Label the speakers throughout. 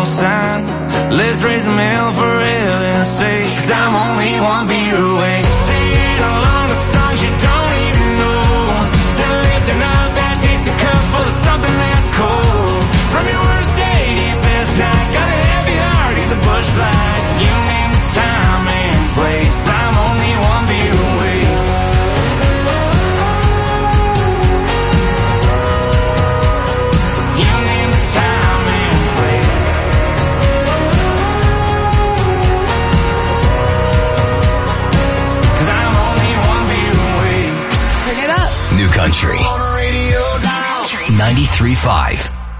Speaker 1: no sign. Let's raise a meal for heaven's sake, 'cause I'm only one beer away. Sing along the songs you don't even know, to lifting up that Dixie cup full of something that's cold. From your worst day to your best night, got a heavy heart, he's a Busch Light. You name the time and place, I'm only one beer away. You name the time and place. 'Cause I'm only one beer away.
Speaker 2: Turn it up.
Speaker 3: New Country 93.5.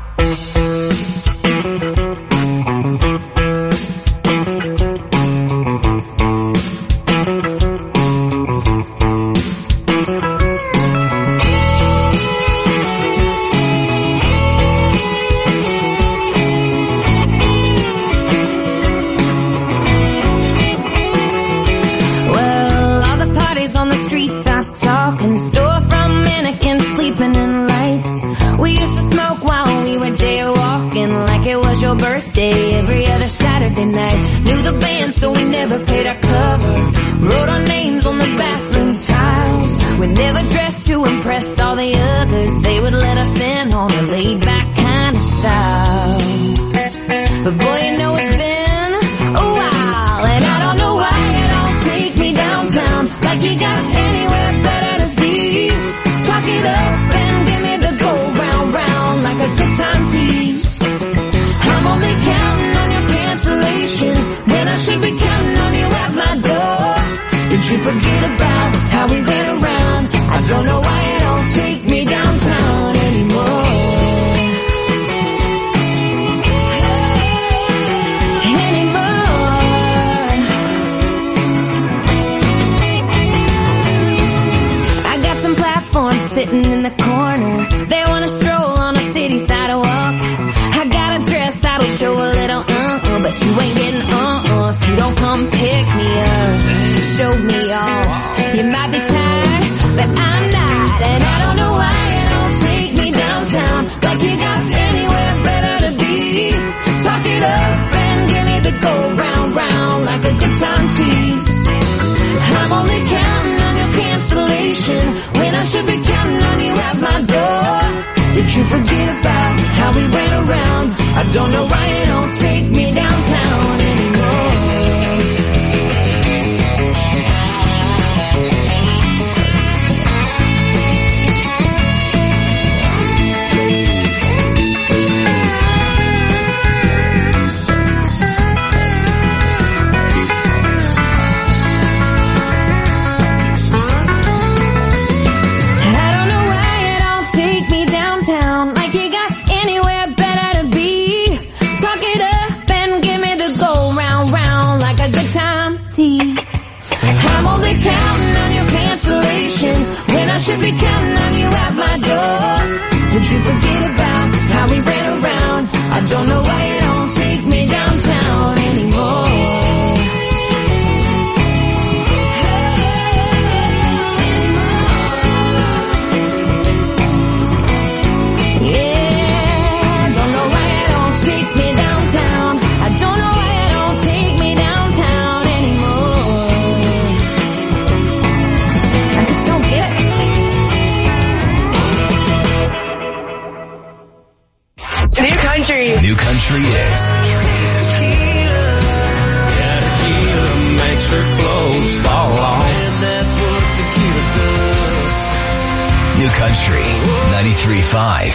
Speaker 4: Talking storefront mannequins sleeping in lights. We used to smoke while we were jaywalking, like it was your birthday every other Saturday night. Knew the band so we never paid our cover, wrote our names on the bathroom tiles. We never dressed to impress all the others, they would let us in on a laid back kind of style. But boy, you know it's been a while, and I don't know why you don't take me downtown, like you got anywhere better to be. Talk it up and give me the go round round, like a good time tease. I'm only counting on your cancellation, when I should be counting on you at my door. Did you forget about how we ran around? I don't know why you don't take me downtown anymore. Sitting in the corner, they wanna stroll on a city sidewalk. I got a dress that'll show a little but you ain't getting if you don't come pick me up, show me off. You might be tired, but I'm not, and I don't know why you don't take me downtown, like you got anywhere better to be. Talk it up and give me the go round round, like a good time tease. I'm only counting on your cancellation, when I should be counting on you at my door. Did you forget about how we ran around? I don't know why you don't take me downtown anymore. I'm only counting on your cancellation, when I should be counting on you at my door. Did you forget about how we ran around? I don't know why you don't take me downtown anymore.
Speaker 3: New Country is
Speaker 1: tequila makes her clothes fall off, and that's what tequila does.
Speaker 3: New Country 93.5.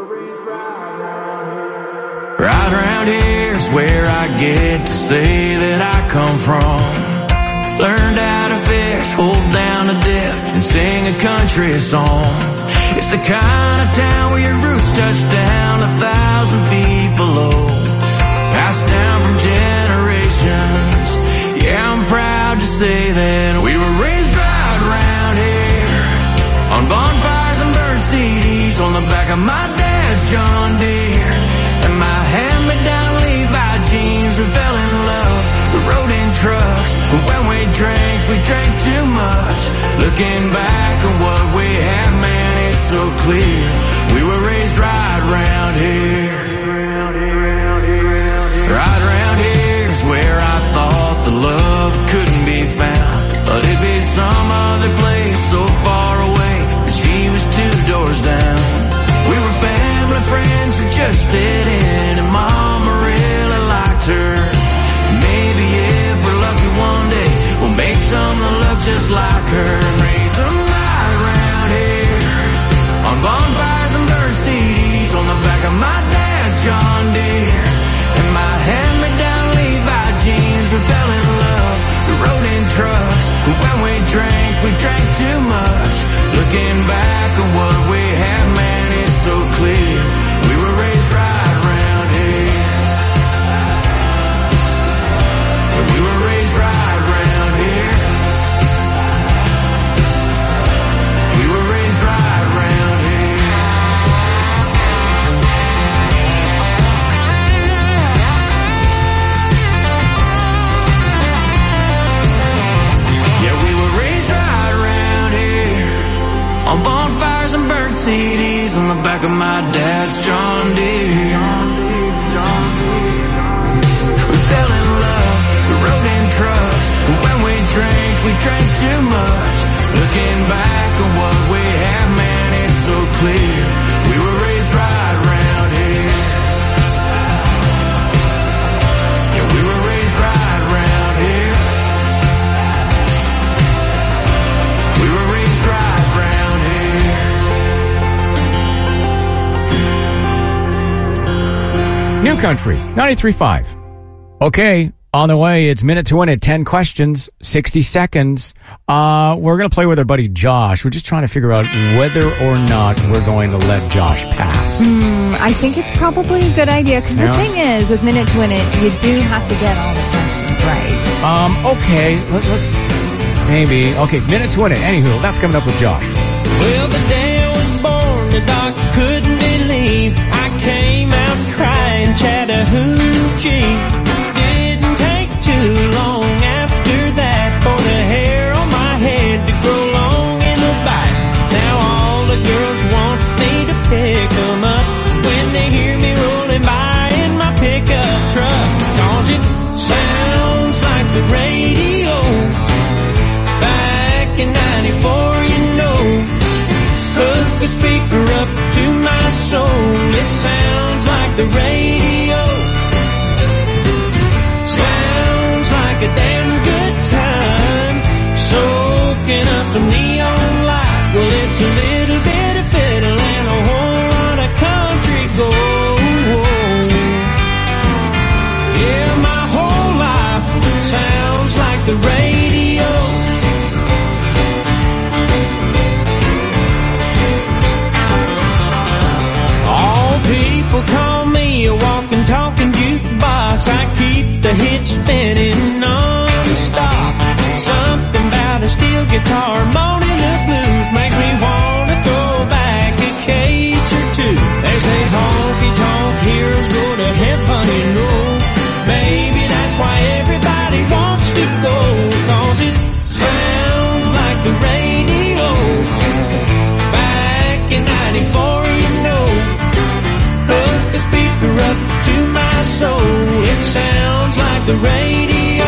Speaker 1: Right around here's where I get to say that I come from. Learned how to fish, hold down a dip, and sing a country song. It's the kind of town where your roots touch down 1,000 feet below. Passed down from generations. Yeah, I'm proud to say that we were raised right around here, on bonfires and burnt CDs, on the back of my dad's John Deere, and my hand-me-down Levi jeans. We fell in love, we rode in trucks, but when we drank too much. Looking back on what we had, man, it's so clear. We were raised right around here. trucks. But when we drank too much. Looking back on what we have, man, it's so clear. We were raised right around here. We were raised right around here. We were raised right around here. Yeah, we were raised right around here. On bonfires and burnt CDs on the back of my dad's John Deere. We fell in love, we rode in trucks, and when we drank too much. Looking back on what we have, man, it's so clear. We were raised right around here. Yeah, we were raised right around here. We were raised right around here.
Speaker 2: New Country, 93.5. Okay, on the way, it's Minute to Win It, 10 questions, 60 seconds. We're going to play with our buddy Josh. We're just trying to figure out whether or not we're going to let Josh pass.
Speaker 5: I think it's probably a good idea, because the thing is, with Minute to Win It, you do have to get all the questions right.
Speaker 2: Okay, let's maybe. Okay, Minute to Win It. Anywho, that's coming up with Josh.
Speaker 6: Well, the day I was born, the doc couldn't believe I came out crying Chattahoochee. Didn't take too long after that for the hair on my head to grow long in a bite. Now all the girls want me to pick them up when they hear me rolling by in my pickup truck. 'Cause it sounds like the radio back in 94, you know. Hook a speaker up to my soul. It sounds like the radio. Sounds like a damn good time. Soaking up some neon light. Well, it's a little bit of fiddle and a whole lot of country gold. Yeah, my whole life sounds like the radio. People call me a walking, talking jukebox. I keep the hits spinning non-stop. Something about a steel guitar, moaning the blues, makes me want to throw back a case or two. They say honky-tonk heroes go to heaven, you know. Maybe that's why everybody wants to go. 'Cause it sounds like the radio back in 94, you know. Hook the speaker up to my soul. It sounds like the radio.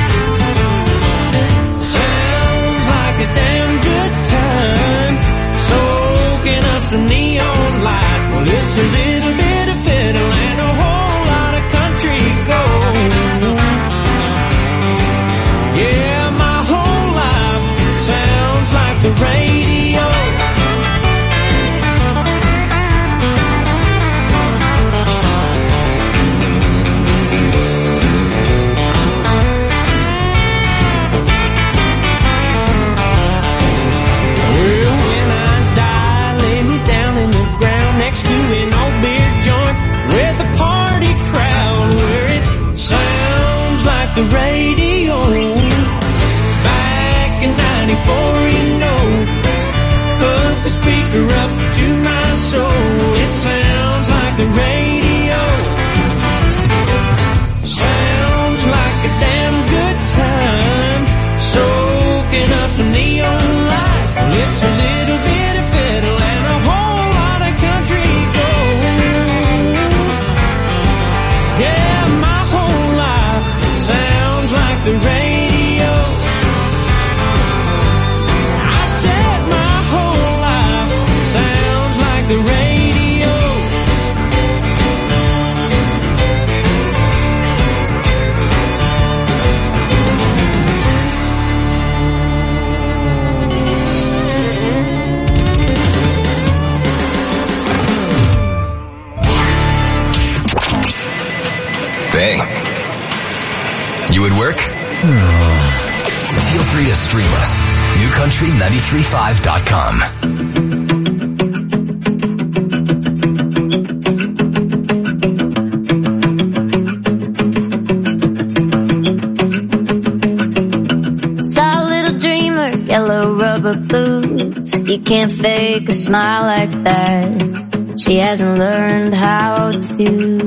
Speaker 6: Sounds like a damn good time. Soaking up some neon light. Well, it's a little bit of fiddle and a whole lot of country gold. Yeah, my whole life sounds like the radio.
Speaker 3: free to stream us. NewCountry935.com.
Speaker 4: Yellow rubber boots, you can't fake a smile like that. She hasn't learned how to.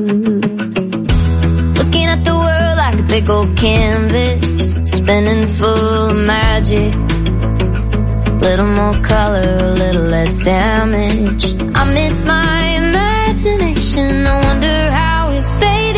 Speaker 4: Looking at the world like a big old canvas, spinning full of magic. Little more color, a little less damage. I miss my imagination, I wonder how it faded.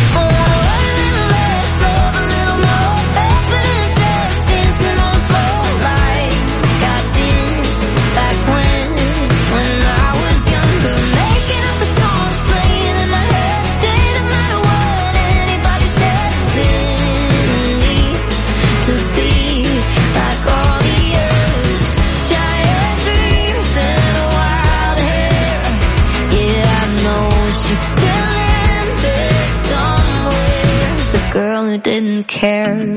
Speaker 4: Girl who didn't care. I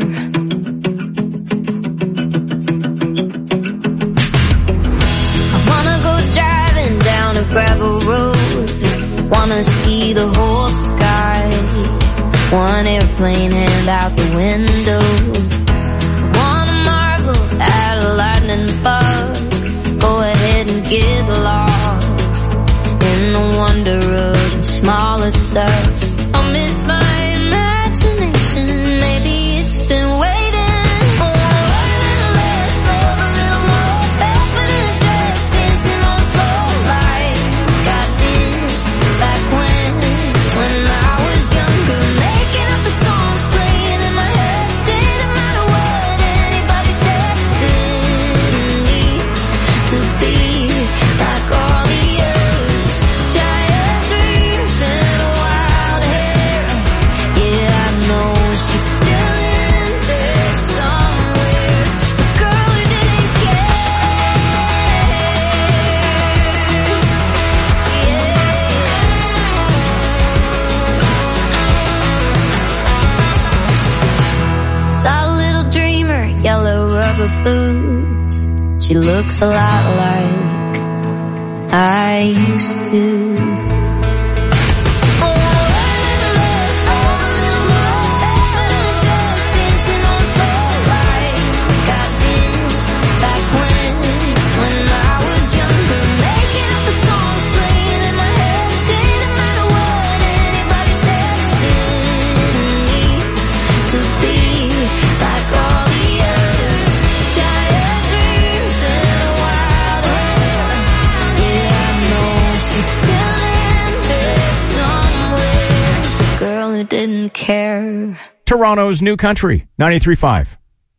Speaker 4: wanna go driving down a gravel road, wanna see the whole sky, one airplane hand out the window, wanna marvel at a lightning bug, go ahead and get lost in the wonder of the smallest stuff. I miss my maybe it's been waiting for a little less love, a little more barefoot in a dress, dancing on the floor like I did back when I was younger, making up the songs playing in my head. Didn't matter what anybody said, didn't need to be like all the others. Giant dreams and wild hair, yeah, I know. She's still in there somewhere, the girl who didn't care. Saw a little dreamer, yellow rubber boots. She looks a lot like I used to. Didn't care.
Speaker 2: Toronto's New Country 93.5.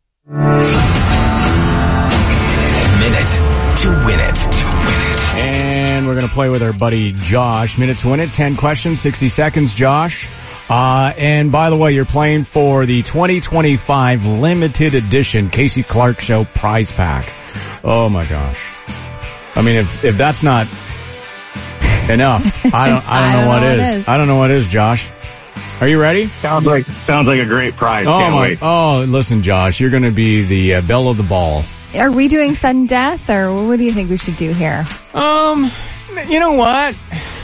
Speaker 3: Minute to win it.
Speaker 2: And we're going to play with our buddy Josh. Minute to win it. 10 questions, 60 seconds, Josh. And by the way, you're playing for the 2025 limited edition Casey Clark Show prize pack. Oh my gosh. I mean, if that's not enough, I don't know what is. I don't know what is, Josh. Are you ready?
Speaker 7: Sounds like a great prize. Can't wait.
Speaker 2: Oh, listen, Josh, you're going to be the belle of the ball.
Speaker 5: Are we doing sudden death, or what do you think we should do here?
Speaker 2: You know what?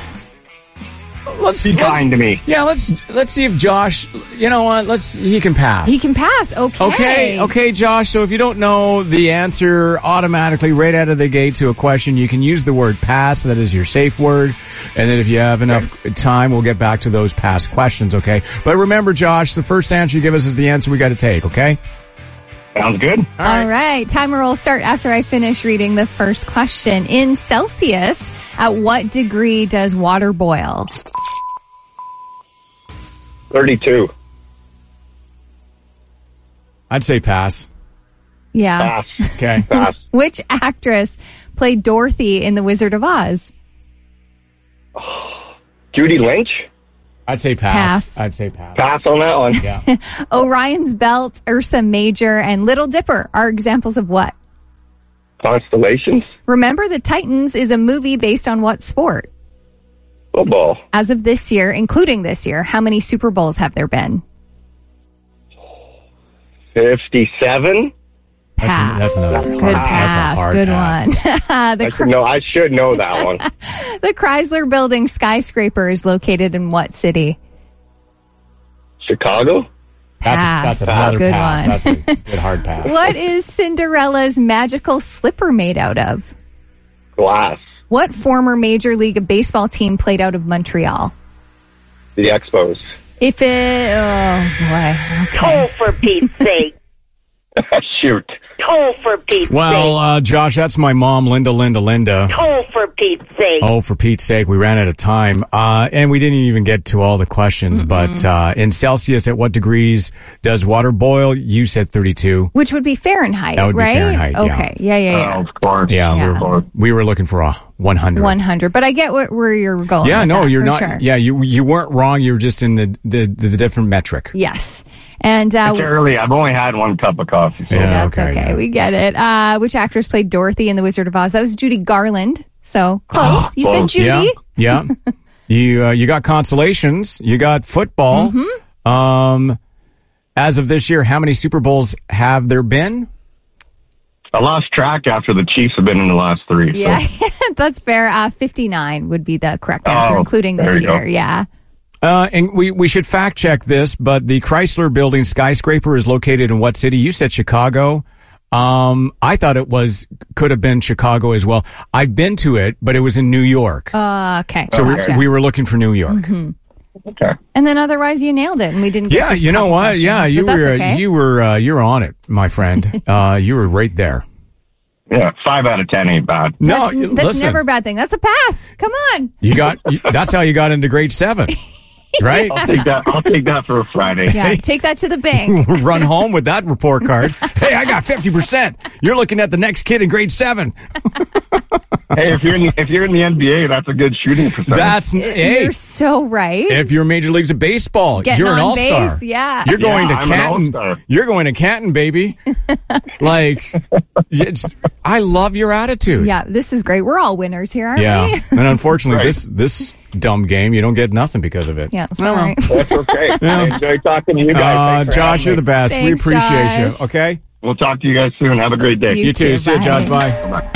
Speaker 7: Be kind to me.
Speaker 2: Yeah, let's see if Josh, you know what, he can pass.
Speaker 5: He can pass,
Speaker 2: Okay, Josh, so if you don't know the answer automatically right out of the gate to a question, you can use the word pass, that is your safe word, and then if you have enough time, we'll get back to those past questions, okay? But remember, Josh, the first answer you give us is the answer we got to take, okay?
Speaker 7: Sounds good.
Speaker 5: All right. Timer will start after I finish reading the first question. In Celsius, at what degree does water boil?
Speaker 7: 32.
Speaker 2: I'd say pass.
Speaker 5: Yeah.
Speaker 7: Pass.
Speaker 2: Okay.
Speaker 7: Pass.
Speaker 5: Which actress played Dorothy in The Wizard of Oz?
Speaker 7: Judy Lynch?
Speaker 2: I'd say pass. I'd say pass.
Speaker 7: Pass on that one.
Speaker 2: Yeah.
Speaker 5: Orion's Belt, Ursa Major, and Little Dipper are examples of what?
Speaker 7: Constellations?
Speaker 5: Remember the Titans is a movie based on what sport?
Speaker 7: Football.
Speaker 5: As of this year, including this year, how many Super Bowls have there been?
Speaker 7: 57?
Speaker 5: Pass.
Speaker 2: That's another
Speaker 5: Good
Speaker 2: hard,
Speaker 5: pass.
Speaker 2: That's a hard
Speaker 5: Good
Speaker 2: pass.
Speaker 5: one.
Speaker 7: I should know that one.
Speaker 5: The Chrysler Building skyscraper is located in what city?
Speaker 7: Chicago?
Speaker 2: That's another
Speaker 5: Good
Speaker 2: pass.
Speaker 5: one.
Speaker 2: That's a good hard pass.
Speaker 5: What is Cinderella's magical slipper made out of?
Speaker 7: Glass.
Speaker 5: What former Major League Baseball team played out of Montreal?
Speaker 7: The Expos.
Speaker 5: If it... Oh, boy.
Speaker 8: Toll for Pete's sake.
Speaker 7: Shoot.
Speaker 8: Toll for Pete's sake.
Speaker 2: Well, Josh, that's my mom, Linda.
Speaker 8: Toll for Pete's sake.
Speaker 2: Oh, for Pete's sake, we ran out of time. And we didn't even get to all the questions, but in Celsius, at what degrees does water boil? You said 32.
Speaker 5: Which would be Fahrenheit,
Speaker 2: That would be
Speaker 5: right?
Speaker 2: Fahrenheit, yeah.
Speaker 5: Okay. Yeah.
Speaker 7: Of course.
Speaker 2: Yeah,
Speaker 5: Yeah.
Speaker 2: We were looking for a 100.
Speaker 5: 100. But I get where you're going.
Speaker 2: Yeah,
Speaker 5: with
Speaker 2: no,
Speaker 5: that,
Speaker 2: you're
Speaker 5: for
Speaker 2: not.
Speaker 5: Sure.
Speaker 2: Yeah, you weren't wrong. You were just in the different metric.
Speaker 5: Yes. And
Speaker 7: It's early. I've only had one cup of coffee. So.
Speaker 2: Yeah,
Speaker 5: that's okay.
Speaker 2: yeah.
Speaker 5: We get it. Which actress played Dorothy in The Wizard of Oz? That was Judy Garland. So close. You said
Speaker 7: close.
Speaker 5: Judy.
Speaker 2: Yeah. You got consolations. You got football. As of this year, how many Super Bowls have there been?
Speaker 7: I lost track after the Chiefs have been in the last 3.
Speaker 5: Yeah,
Speaker 7: So.
Speaker 5: that's fair. 59 would be the correct answer,
Speaker 7: Oh,
Speaker 5: including
Speaker 7: there
Speaker 5: this
Speaker 7: you go.
Speaker 5: year. Yeah.
Speaker 2: And we should fact check this, but the Chrysler Building skyscraper is located in what city? You said Chicago. I thought could have been Chicago as well. I've been to it, but it was in New York.
Speaker 5: Okay.
Speaker 2: So
Speaker 5: Gotcha.
Speaker 2: we were looking for New York.
Speaker 7: Okay.
Speaker 5: And then otherwise you nailed it, and we didn't get
Speaker 2: Yeah,
Speaker 5: to
Speaker 2: you know
Speaker 5: couple
Speaker 2: what?
Speaker 5: questions,
Speaker 2: Yeah,
Speaker 5: but that's okay.
Speaker 2: you're on it, my friend. You were right there.
Speaker 7: Yeah, 5 out of 10 ain't bad.
Speaker 2: No,
Speaker 5: That's
Speaker 2: listen,
Speaker 5: never a bad thing. That's a pass. Come on.
Speaker 2: that's how you got into grade 7, right?
Speaker 7: I'll take that for a Friday.
Speaker 5: Yeah, take that to the bank.
Speaker 2: Run home with that report card. Hey, I got 50%. You're looking at the next kid in grade 7.
Speaker 7: Hey, if you're in the NBA, that's a good shooting percentage.
Speaker 2: Hey,
Speaker 5: You're so right.
Speaker 2: if you're Major Leagues of Baseball,
Speaker 5: Getting
Speaker 2: you're an
Speaker 5: on
Speaker 2: all-star.
Speaker 5: base, yeah.
Speaker 2: You're going to
Speaker 7: I'm an
Speaker 2: Canton.
Speaker 7: all-star.
Speaker 2: You're going to Canton, baby. I love your attitude.
Speaker 5: Yeah, this is great. We're all winners here, aren't
Speaker 2: Yeah.
Speaker 5: we?
Speaker 2: And unfortunately,
Speaker 7: Right.
Speaker 2: this dumb game, you don't get nothing because of it.
Speaker 5: Yeah, sorry.
Speaker 7: That's okay. I enjoy talking to you guys. Thanks for
Speaker 2: Josh,
Speaker 7: having
Speaker 2: you're
Speaker 7: me.
Speaker 2: the best. We
Speaker 5: Thanks,
Speaker 2: appreciate
Speaker 5: Josh.
Speaker 2: you. Okay?
Speaker 7: We'll talk to you guys soon. Have a great day.
Speaker 2: You too. See you,
Speaker 5: Bye.
Speaker 2: Josh. Bye.
Speaker 7: Bye.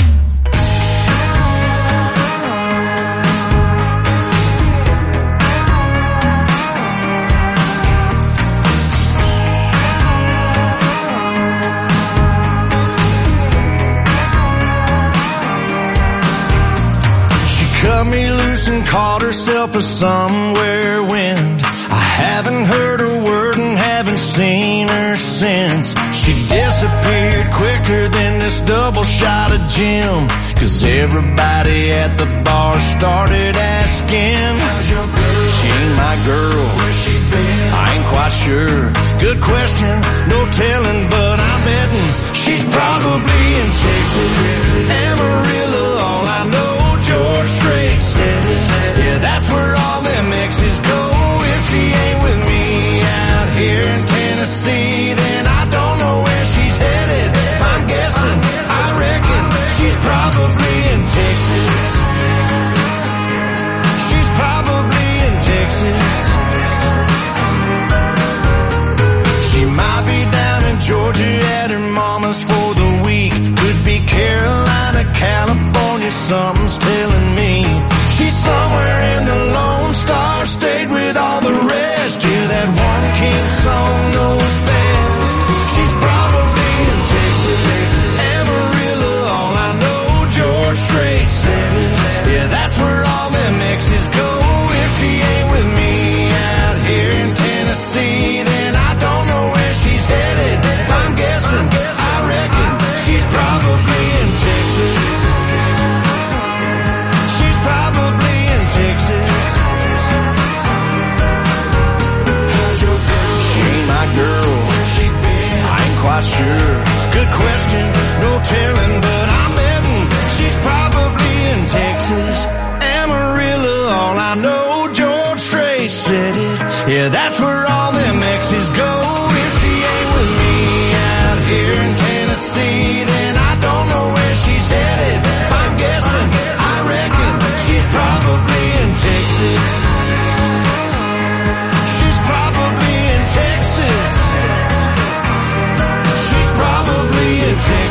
Speaker 1: She cut me loose and called herself a somewhere wind. I haven't heard a word and haven't seen her since. She disappeared quicker than this double shot of gin. 'Cause everybody at the bar started asking, how's your girl? She ain't my girl. Where's she been? I ain't quite sure. Good question, no telling, but I'm betting she's probably in Texas. Amarillo, all I know, George Strait said it. Yeah, that's where all them exes go. If she ain't with me out here in Tennessee, then I don't know where she's headed. If I'm guessing, I reckon she's probably in Texas. She's probably in Texas. She might be down in Georgia at her mama's for the week. Could be Carolina, California, something's telling me. She's somewhere in the Lone Star State with all the rest. Yeah, that one kid song knows best. She's probably in Texas. Amarillo, all I know, George Strait said it. Yeah, that's where all them exes go. If she ain't with me out here in Tennessee, then I don't know where she's headed. If I'm guessing, I reckon she's probably in Texas. She's probably in Texas. How's your girl? She ain't my girl. She been? I ain't quite sure. Good question, no telling, but I'm betting she's probably in Texas. Amarillo, all I know, George Strait said it. Yeah, that's where all them exes go. If she ain't with me out here in Tennessee, then I don't know where she's headed. If I'm guessing, I reckon she's probably in Texas. She's probably in Texas. She's probably in Texas.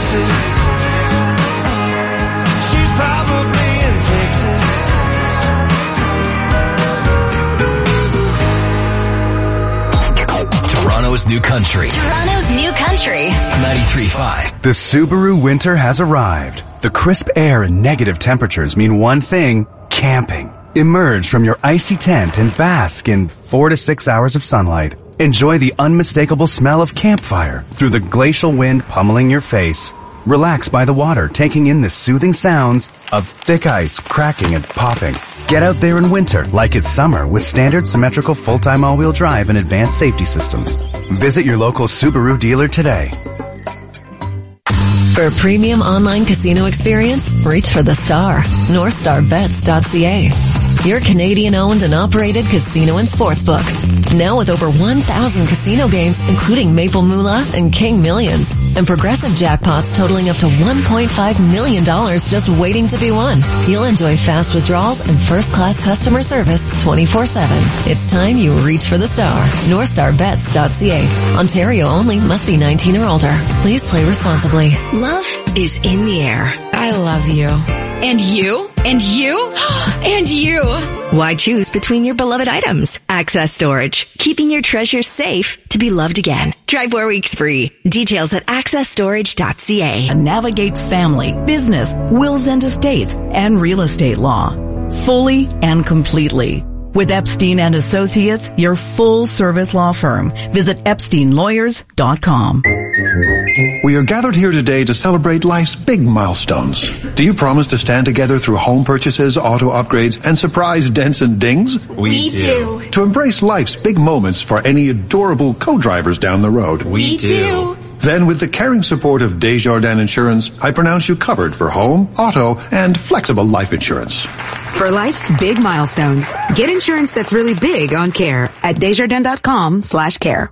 Speaker 3: Toronto's new country.
Speaker 9: Toronto's new country.
Speaker 3: 93.5.
Speaker 10: The Subaru winter has arrived. The crisp air and negative temperatures mean one thing: camping. Emerge from your icy tent and bask in 4 to 6 hours of sunlight. Enjoy the unmistakable smell of campfire through the glacial wind pummeling your face. Relax by the water, taking in the soothing sounds of thick ice cracking and popping. Get out there in winter like it's summer with standard symmetrical full-time all-wheel drive and advanced safety systems. Visit your local Subaru dealer today.
Speaker 11: For a premium online casino experience, reach for the star. NorthstarBets.ca. Your Canadian-owned and operated casino and sportsbook. Now with over 1,000 casino games, including Maple Moolah and King Millions. And progressive jackpots totaling up to $1.5 million just waiting to be won. You'll enjoy fast withdrawals and first-class customer service 24/7. It's time you reach for the star. NorthstarBets.ca. Ontario only. Must be 19 or older. Please play responsibly.
Speaker 9: Love is in the air. I love you. And you? And you? And you? Why choose between your beloved items? Access Storage. Keeping your treasures safe to be loved again. Try 4 weeks free. Details at accessstorage.ca.
Speaker 12: Navigate family, business, wills and estates, and real estate law. Fully and completely. With Epstein and Associates, your full-service law firm. Visit EpsteinLawyers.com.
Speaker 13: We are gathered here today to celebrate life's big milestones. Do you promise to stand together through home purchases, auto upgrades, and surprise dents and dings?
Speaker 9: We do.
Speaker 13: To embrace life's big moments for any adorable co-drivers down the road?
Speaker 9: We do.
Speaker 13: Then, with the caring support of Desjardins Insurance, I pronounce you covered for home, auto, and flexible life insurance.
Speaker 14: For life's big milestones, get insurance that's really big on care at Desjardins.com/care.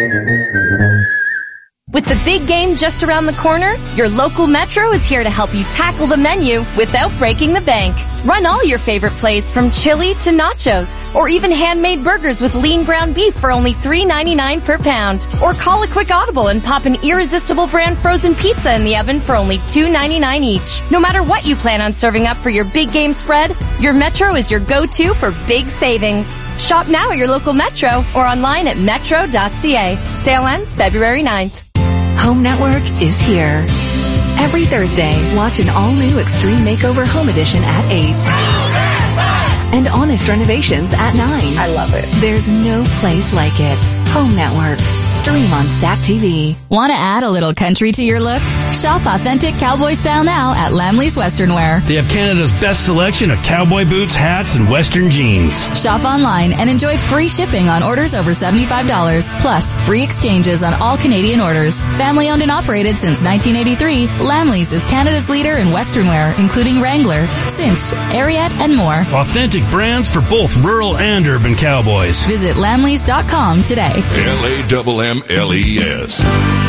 Speaker 15: With the big game just around the corner, your local Metro is here to help you tackle the menu without breaking the bank. Run all your favorite plays from chili to nachos, or even handmade burgers with lean ground beef for only $3.99 per pound. Or call a quick audible and pop an irresistible brand frozen pizza in the oven for only $2.99 each. No matter what you plan on serving up for your big game spread, your Metro is your go-to for big savings. Shop now at your local Metro or online at metro.ca. Sale ends February 9th.
Speaker 16: Home Network is here. Every Thursday, watch an all-new Extreme Makeover Home Edition at 8. And Honest Renovations at 9.
Speaker 14: I love it.
Speaker 16: There's no place like it. Home Network. Stream on Stack TV.
Speaker 17: Want to add a little country to your look? Shop authentic cowboy style now at Lamley's Western Wear.
Speaker 18: They have Canada's best selection of cowboy boots, hats, and Western jeans.
Speaker 17: Shop online and enjoy free shipping on orders over $75, plus free exchanges on all Canadian orders. Family owned and operated since 1983, Lamley's is Canada's leader in Western wear, including Wrangler, Cinch, Ariat, and more.
Speaker 18: Authentic brands for both rural and urban cowboys.
Speaker 17: Visit lamleys.com today.
Speaker 19: LAMMLES.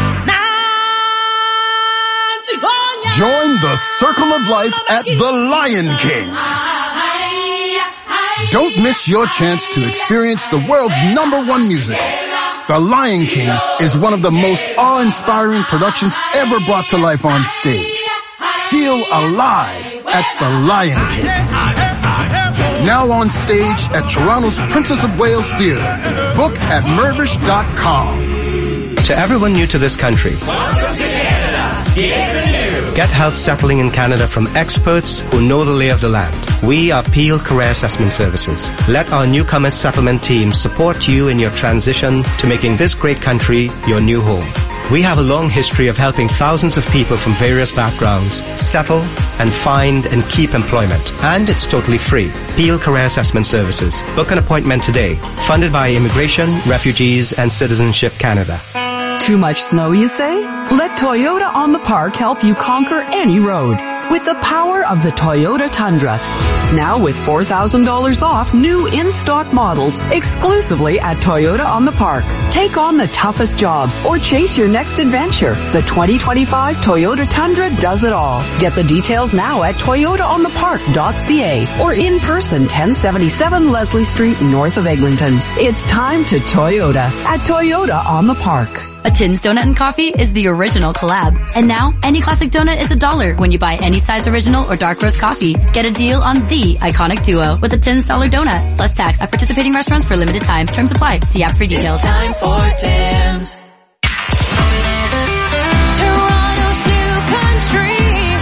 Speaker 20: Join the Circle of Life at the Lion King. Don't miss your chance to experience the world's #1 musical. The Lion King is one of the most awe-inspiring productions ever brought to life on stage. Feel alive at the Lion King. Now on stage at Toronto's Princess of Wales Theatre. Book at Mirvish.com.
Speaker 21: To everyone new to this country, get help settling in Canada from experts who know the lay of the land. We are Peel Career Assessment Services. Let our newcomer settlement team support you in your transition to making this great country your new home. We have a long history of helping thousands of people from various backgrounds settle and find and keep employment. And it's totally free. Peel Career Assessment Services. Book an appointment today. Funded by Immigration, Refugees and Citizenship Canada.
Speaker 22: Too much snow, you say? Let Toyota on the Park help you conquer any road with the power of the Toyota Tundra. Now with $4,000 off new in-stock models exclusively at Toyota on the Park. Take on the toughest jobs or chase your next adventure. The 2025 Toyota Tundra does it all. Get the details now at toyotaonthepark.ca or in person 1077 Leslie Street north of Eglinton. It's time to Toyota at Toyota on the Park.
Speaker 17: A Tim's Donut and Coffee is the original collab. And now, any classic donut is $1 when you buy any size original or dark roast coffee. Get a deal on the iconic duo with a Tim's dollar donut, plus tax at participating restaurants for limited time. Terms apply. See app for details.
Speaker 1: It's time for Tim's.
Speaker 4: Toronto's new country.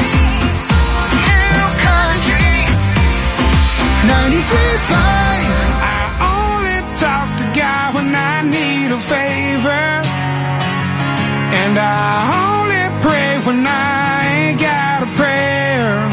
Speaker 1: 93.5. I only talk to God when I need a favor. And I only pray when I ain't got a prayer.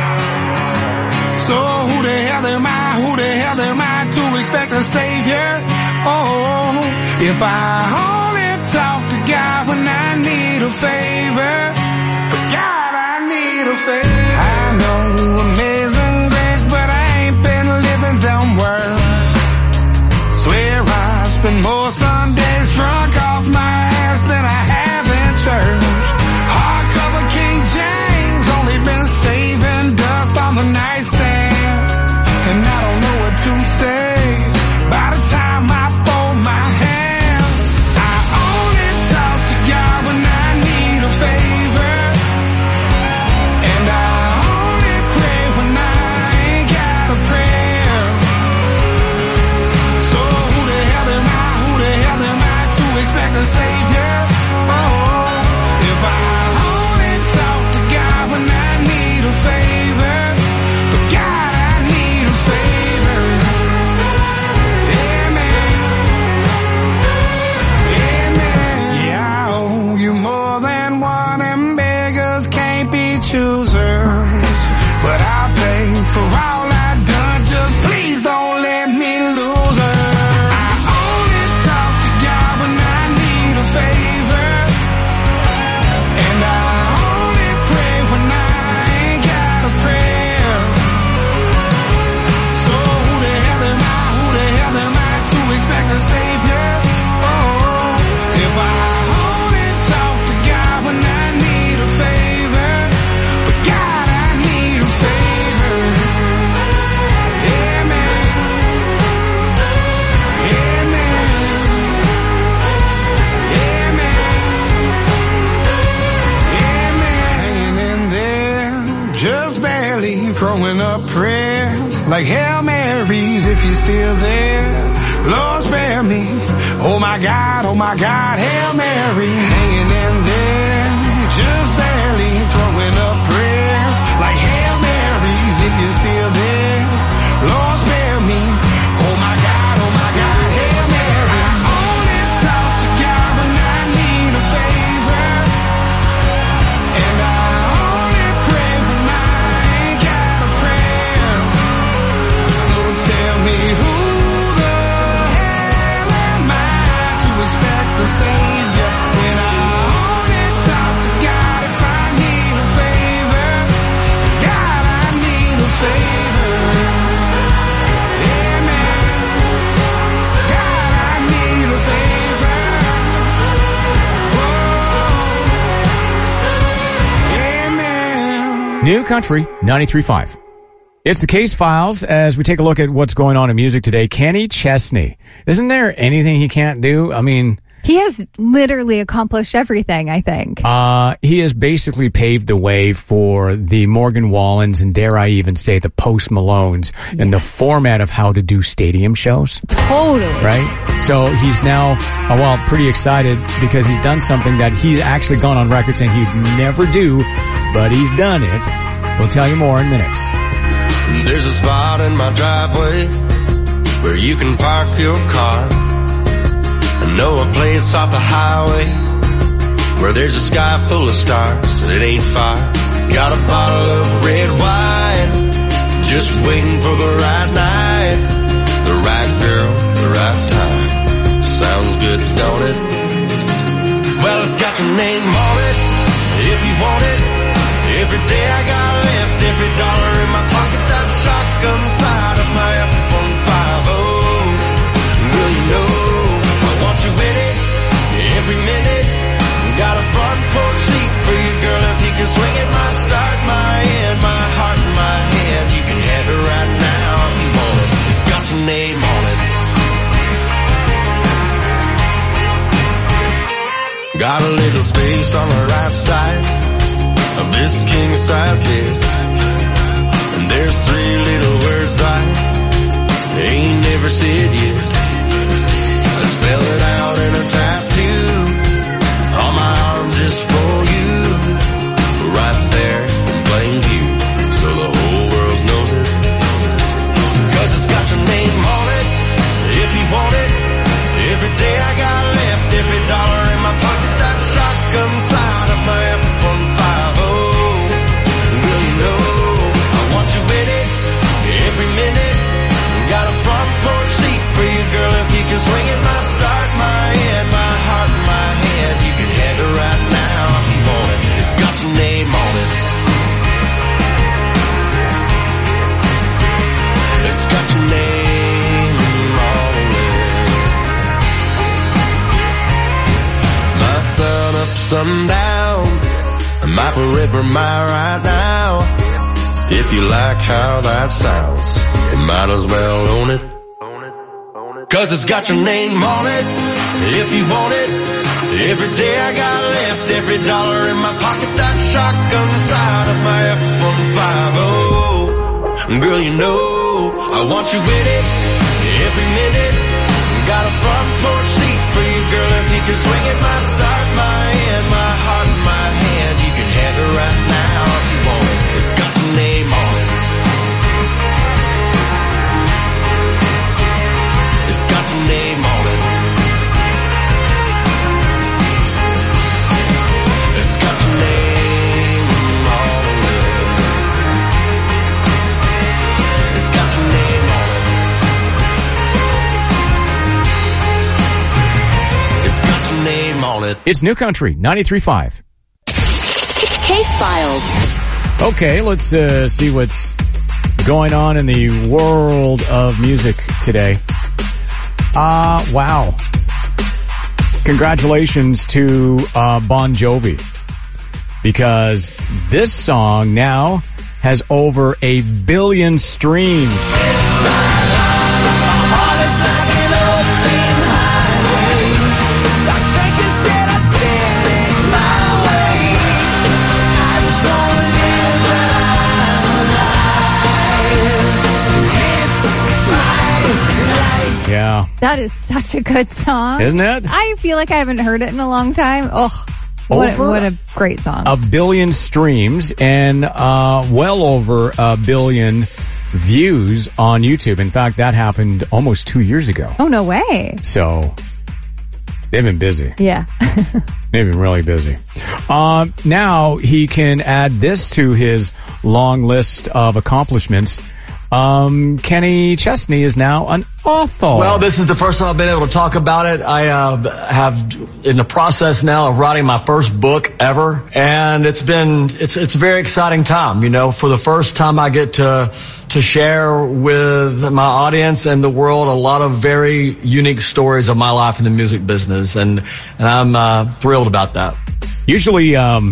Speaker 1: So who the hell am I to expect a savior? Oh, if I only talk to God when I need a favor. God, I need a favor. I know amazing grace, but I ain't been living them words. Swear I spend more Sundays drunk off my ass than I have in church. Hardcover King James, only been saving dust on the nightstand. And I don't know what to say by the time I fold my hands. I only talk to God when I need a favor. And I only pray when I ain't got a prayer. So who the hell am I to expect a savior? Oh, if I only talk to God when I need a favor. But God, I need a favor. Amen. Amen. Yeah, I owe you more than one, and beggars can't be choosers. But I'll pay for all I've done, just please don't let me lose her. I only talk to God when I need a favor. And I only pray when I ain't got a prayer. So who the hell am I to expect a savior? Oh, if I only talk to God when I need a favor. But God, I need a favor. Amen. Amen. Amen. Hanging in there, just barely throwing up prayers like Hail Marys if you're still there. Lord, spare me. Oh my God, Hail Mary. Hanging in there, just barely throwing up prayers like Hail Marys if you're still there. Lord, spare me. Oh my God, Hail Mary. I only talk to God when I need a favor. And I only pray when I ain't got a prayer. So tell me who the hell am I to expect the savior when I only talk to God if I need a favor. God, I need a favor. Amen. God, I need a favor. Whoa. Amen.
Speaker 2: New Country 93.5. It's the Case Files as we take a look at what's going on in music today. Kenny Chesney. Isn't there anything he can't do? I mean,
Speaker 5: He has literally accomplished everything, I think.
Speaker 2: he has basically paved the way for the Morgan Wallens and, dare I even say, the Post Malones in the format of how to do stadium shows.
Speaker 5: Totally.
Speaker 2: Right? So he's now, pretty excited because he's done something that he's actually gone on record saying he'd never do, but he's done it. We'll tell you more in minutes.
Speaker 6: There's a spot in my driveway where you can park your car. I know a place off the highway where there's a sky full of stars and it ain't far. Got a bottle of red wine, just waiting for the right night, the right girl, the right time. Sounds good, don't it? Well, it's got your name on it, if you want it. Every day I got left, every dollar in my pocket, that shotgun side of my F-150. Will you know I want you in it every minute? Got a front porch seat for you, girl, if you can swing it. My start, my end, my heart, my hand. You can have it right now if you want it. It's got your name on it. little space on the right side of this king-size bed. And there's 3 little words I ain't never said yet. I spell it out in a tattoo on my arm just for you, right there in plain view, so the whole world knows it. 'Cause it's got your name on it, if you want it. Every day I got left, every dollar in my pocket, that shotgun side of my F-150. Will you know I want you in it every minute? Got a front porch seat for you, girl, if you can swing it. My start, my end, my heart, my hand. You can have it right now if you want it. It's got your name on it. It's got your name on it. My sun up, sundown, my forever, my right now. If you like how that sounds, you might as well own it. 'Cause it's got your name on it, if you want it. Every day I got left, every dollar in my pocket, that shotgun side of my F-150. Girl, you know I want you with it every minute. Got a front porch seat for you, girl, if you can swing it. My start, my end, my heart, my hand. You can have it right now if you want it. It's got your name on it. It's got your name on it. It's got your name on it. It's got your name on it. It's got your name on it.
Speaker 2: It's New Country 93.5.
Speaker 15: Case Files.
Speaker 2: Okay, let's see what's going on in the world of music today. Wow. Congratulations to Bon Jovi, because this song now has over 1 billion streams. Yeah.
Speaker 5: That is such a good song.
Speaker 2: Isn't it?
Speaker 5: I feel like I haven't heard it in a long time. Oh, what a great song.
Speaker 2: 1 billion streams and well over 1 billion views on YouTube. In fact, that happened almost 2 years ago.
Speaker 5: Oh, no way.
Speaker 2: So they've been busy.
Speaker 5: Yeah.
Speaker 2: They've been really busy. Now he can add this to his long list of accomplishments. Kenny Chesney is now an author.
Speaker 8: Well, this is the first time I've been able to talk about it. I have in the process now of writing my first book ever, and it's a very exciting time. You know, for the first time I get to share with my audience and the world a lot of very unique stories of my life in the music business, and I'm thrilled about that.
Speaker 2: Usually, an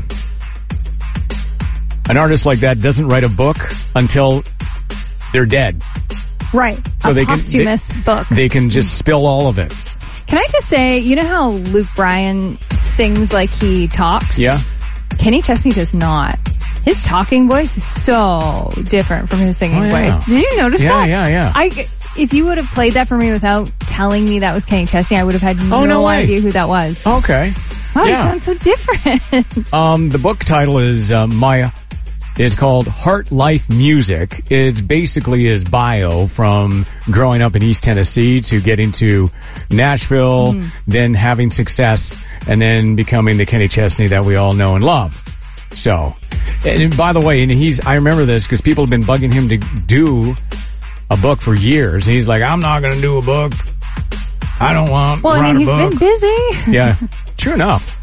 Speaker 2: artist like that doesn't write a book until they're dead.
Speaker 5: Right.
Speaker 2: So
Speaker 5: a posthumous book.
Speaker 2: They can just spill all of it.
Speaker 5: Can I just say, you know how Luke Bryan sings like he talks?
Speaker 2: Yeah.
Speaker 5: Kenny Chesney does not. His talking voice is so different from his singing voice. Did you notice that?
Speaker 2: Yeah.
Speaker 5: If you would have played that for me without telling me that was Kenny Chesney, I would have had no idea who that was.
Speaker 2: Okay.
Speaker 5: Wow, he sounds so different.
Speaker 2: The book title is It's called Heart Life Music. It's basically his bio from growing up in East Tennessee to getting to Nashville, then having success, and then becoming the Kenny Chesney that we all know and love. So, and by the way, I remember this because people have been bugging him to do a book for years. He's like, I'm not going to do a book. I don't want to write a
Speaker 5: he's
Speaker 2: book.
Speaker 5: Been busy.
Speaker 2: Yeah, true enough.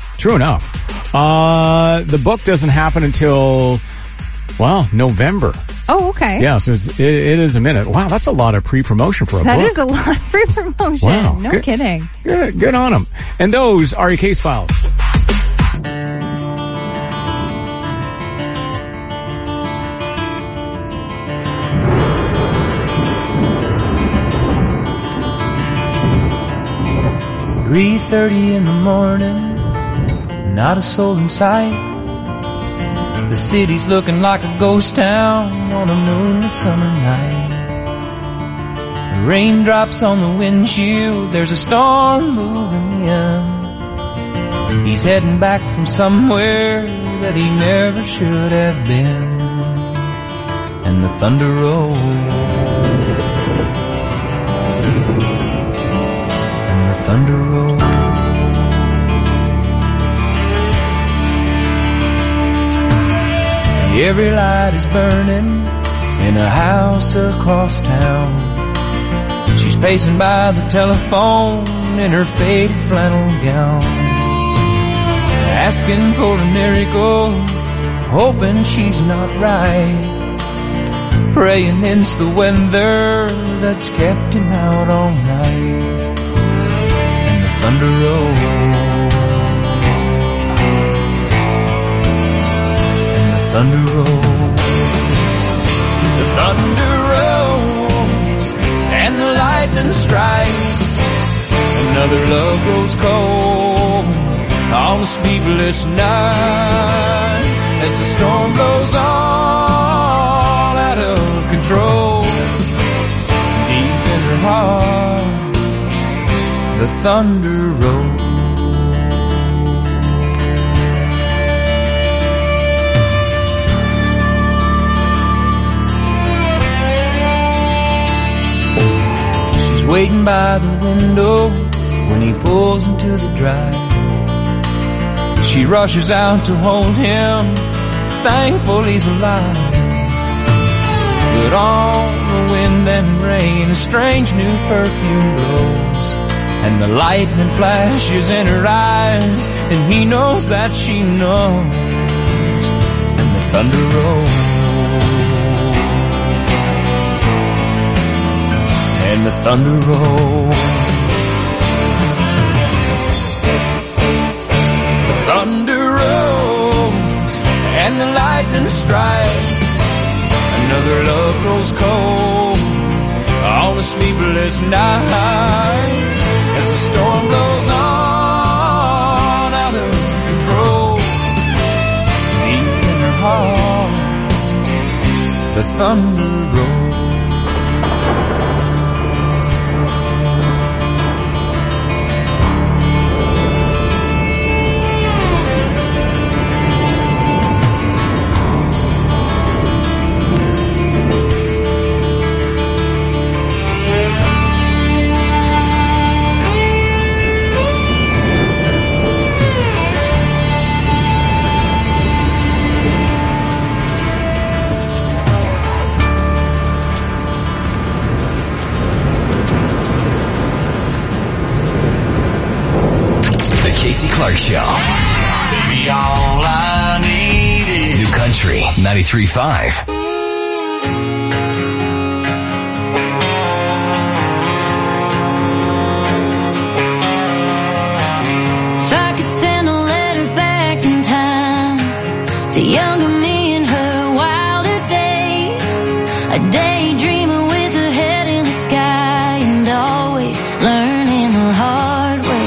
Speaker 2: The book doesn't happen until, November.
Speaker 5: Oh, okay.
Speaker 2: Yeah, so it is a minute. Wow, that's a lot of pre-promotion for a book.
Speaker 5: That is a lot of pre-promotion.
Speaker 2: Wow.
Speaker 5: No kidding.
Speaker 2: Good on him. And those are your case files.
Speaker 19: "3:30 in the morning,
Speaker 7: not a soul in sight. The city's looking like a ghost town on a moonlit summer night. Raindrops on the windshield, there's a storm moving in. He's heading back from somewhere that he never should have been. And the thunder rolls, and the thunder rolls. Every light is burning in a house across town. She's pacing by the telephone in her faded flannel gown, asking for a miracle, hoping she's not right, praying it's the weather that's kept him out all night. And the thunder rolls, and the thunder rolls, the thunder rolls, and the lightning strikes. Another love grows cold on a sleepless night as the storm blows all out of control. Deep in her heart, the thunder rolls. She's waiting by the window when he pulls into the drive. She rushes out to hold him, thankful he's alive. But on the wind and rain, a strange new perfume blows, and the lightning flashes in her eyes, and he knows that she knows. And the thunder rolls, and the thunder rolls. Thunder rolls and the lightning strikes. Another love grows cold on a sleepless night as the storm blows on out of control. Deep in her heart, the thunder rolls.
Speaker 3: Casey Clark Show.
Speaker 1: Baby, all I need is
Speaker 3: New Country 93.5.
Speaker 4: If I could send a letter back in time to younger me in her wilder days, a daydreamer with her head in the sky and always learning the hard way.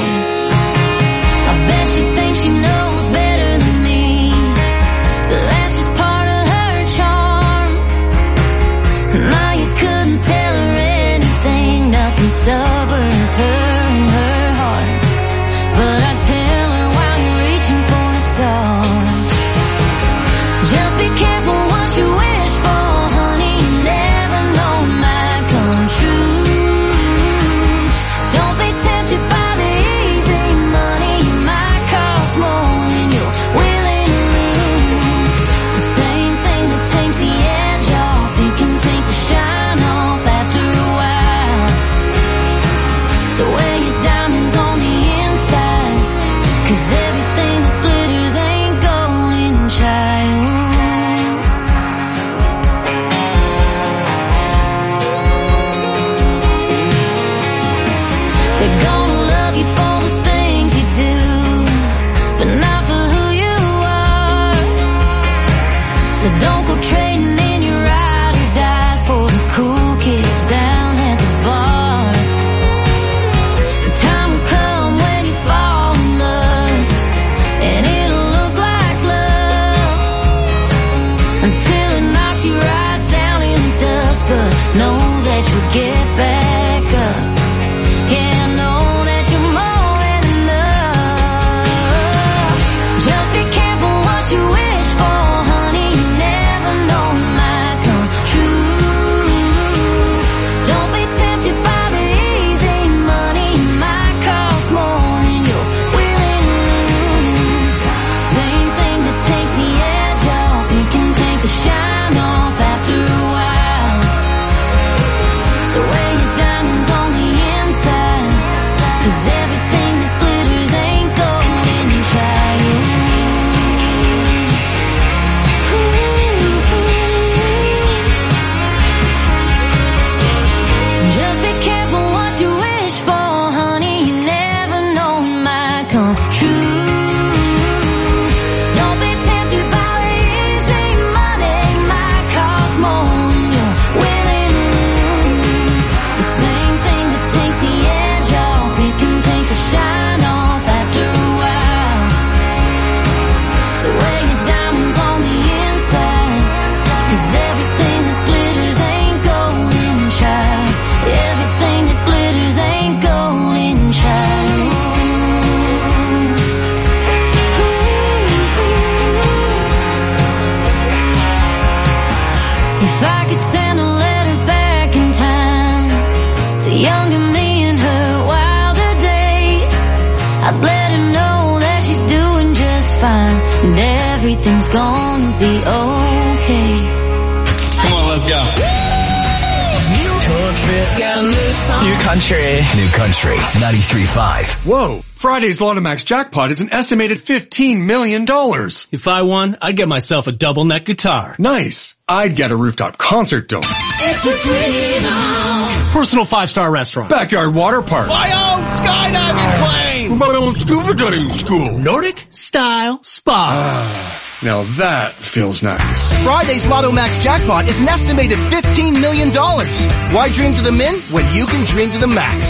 Speaker 4: She knows better than me, but that's just part of her charm. Now you couldn't tell her anything, nothing stubborn as her and her heart. But I tell her while you're reaching for the stars, just be careful what you wish for, honey. You never know it might come true. Don't be tempted by the easy money. You might cost more than you're willing to lose. The same thing that takes the edge off, it can take the shine off after a while. So wear your diamonds on the inside, 'cause everything that glitters ain't gold, child. you'll get back up. Yeah, I know that you're more than enough. Just be careful what you wish for, honey. You never know it might come true. Don't be tempted by the easy money. It might cost more than you're willing to lose. Same thing that takes the edge off, it can take the shine off after a while. So wear your diamonds on the inside, 'cause everything that glitters ain't gold in child. Just be careful what you wish for, honey. You never know it might come true. Don't be tempted by the easy money. It might cost more than you're willing to lose. The same thing that takes the edge off, it can take the shine off after a while. So wear your diamonds on the inside, 'cause everything that glitters ain't golden, child. Everything that glitters ain't golden, child. If I could send a letter back in time to younger me in her wilder days, I'd let her know that she's doing just fine and everything's gonna be okay.
Speaker 3: Come on, let's go. New Country 93.5.
Speaker 10: Whoa. Friday's Lotomax jackpot is an estimated $15 million.
Speaker 18: If I won, I'd get myself a double neck guitar.
Speaker 10: Nice. I'd get a rooftop concert dome.
Speaker 1: It's a dream.
Speaker 18: Personal 5-star restaurant.
Speaker 10: Backyard water park.
Speaker 18: My own skydiving plane.
Speaker 10: Scuba diving school.
Speaker 18: Nordic style spa.
Speaker 10: Now that feels nice.
Speaker 19: Friday's Lotomax jackpot is an estimated $15 million. Why dream to the min when you can dream to the max?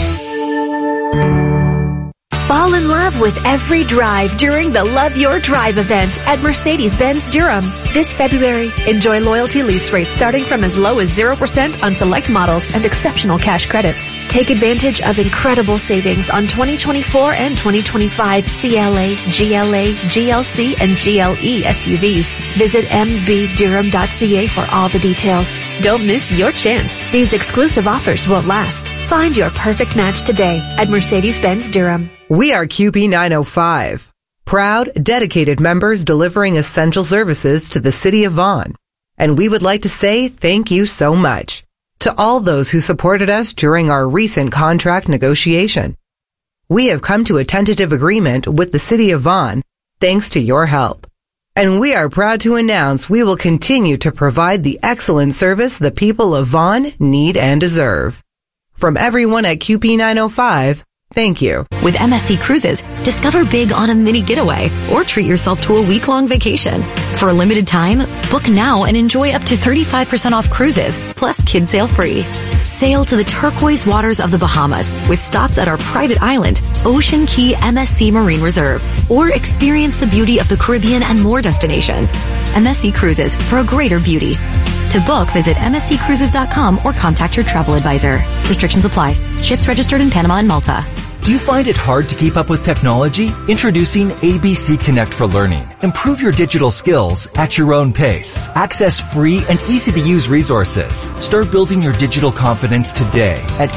Speaker 23: Fall in love with every drive during the Love Your Drive event at Mercedes-Benz Durham. This February, enjoy loyalty lease rates starting from as low as 0% on select models and exceptional cash credits. Take advantage of incredible savings on 2024 and 2025 CLA, GLA, GLC, and GLE SUVs. Visit mbdurham.ca for all the details. Don't miss your chance. These exclusive offers won't last. Find your perfect match today at Mercedes-Benz Durham.
Speaker 24: We are QP905. Proud, dedicated members delivering essential services to the city of Vaughan. And we would like to say thank you so much to all those who supported us during our recent contract negotiation. We have come to a tentative agreement with the city of Vaughan thanks to your help. And we are proud to announce we will continue to provide the excellent service the people of Vaughan need and deserve. From everyone at QP905, thank you.
Speaker 11: With MSC Cruises, discover big on a mini getaway or treat yourself to a week-long vacation. For a limited time, book now and enjoy up to 35% off cruises, plus kids sail free. Sail to the turquoise waters of the Bahamas with stops at our private island, Ocean Key MSC Marine Reserve, or experience the beauty of the Caribbean and more destinations. MSC Cruises for a greater beauty. To book, visit msccruises.com or contact your travel advisor. Restrictions apply. Ships registered in Panama and Malta.
Speaker 25: Do you find it hard to keep up with technology? Introducing ABC Connect for Learning. Improve your digital skills at your own pace. Access free and easy-to-use resources. Start building your digital confidence today at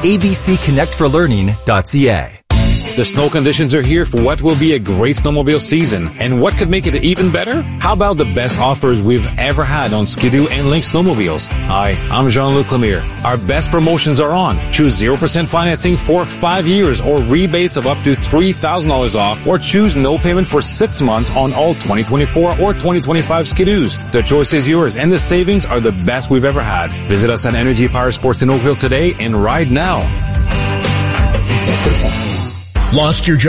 Speaker 25: abcconnectforlearning.ca.
Speaker 26: The snow conditions are here for what will be a great snowmobile season. And what could make it even better? How about the best offers we've ever had on Ski-Doo and Lynx snowmobiles? Hi, I'm Jean-Luc Lemire. Our best promotions are on. Choose 0% financing for 5 years or rebates of up to $3,000 off, or choose no payment for 6 months on all 2024 or 2025 Ski-Doos. The choice is yours and the savings are the best we've ever had. Visit us at Energy Power Sports in Oakville today and ride now.
Speaker 27: Lost your job?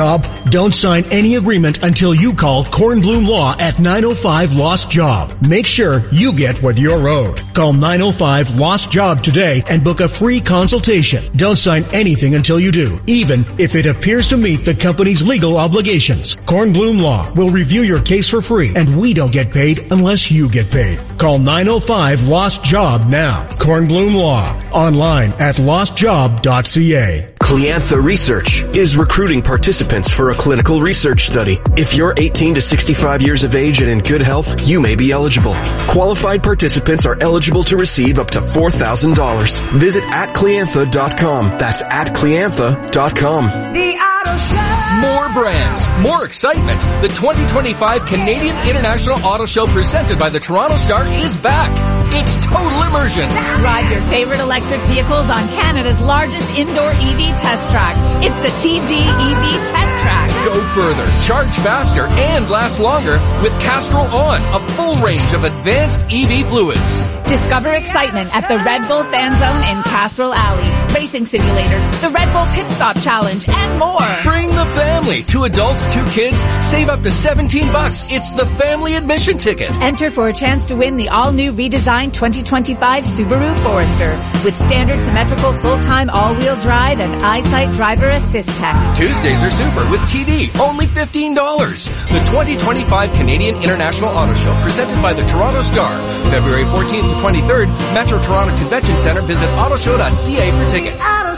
Speaker 9: Don't sign any agreement until you call Kornblum Law at 905 Lost Job. Make sure you get what you're owed. Call 905 Lost Job today and book a free consultation. Don't sign anything until you do, even if it appears to meet the company's legal obligations. Kornblum Law will review your case for free, and we don't get paid unless you get paid. Call 905 Lost Job now. Kornblum Law. Online at lostjob.ca.
Speaker 12: Cliantha Research is recruiting participants for a clinical research study. If you're 18 to 65 years of age and in good health, you may be eligible. Qualified participants are eligible to receive up to $4,000. Visit @cliantha.com. That's @cliantha.com.
Speaker 13: The Auto Show. More brands, more excitement. The 2025 Canadian International Auto Show presented by the Toronto Star is back. It's total immersion.
Speaker 14: Drive your favorite electric vehicles on Canada's largest indoor EV test track. It's the TD EV Test Track.
Speaker 13: Go further, charge faster, and last longer with Castrol On, a full range of advanced EV fluids.
Speaker 14: Discover excitement at the Red Bull Fan Zone in Castrol Alley. Racing simulators, the Red Bull Pit Stop Challenge, and more.
Speaker 13: Bring the family. 2 adults, 2 kids. Save up to $17. It's the family admission ticket.
Speaker 14: Enter for a chance to win the all-new redesigned 2025 Subaru Forester with standard symmetrical full-time all-wheel drive and EyeSight driver assist tech.
Speaker 13: Tuesdays are super with TD, only $15. The 2025 Canadian International Auto Show presented by the Toronto Star. February 14th to 23rd, Metro Toronto Convention Center. Visit autoshow.ca for tickets.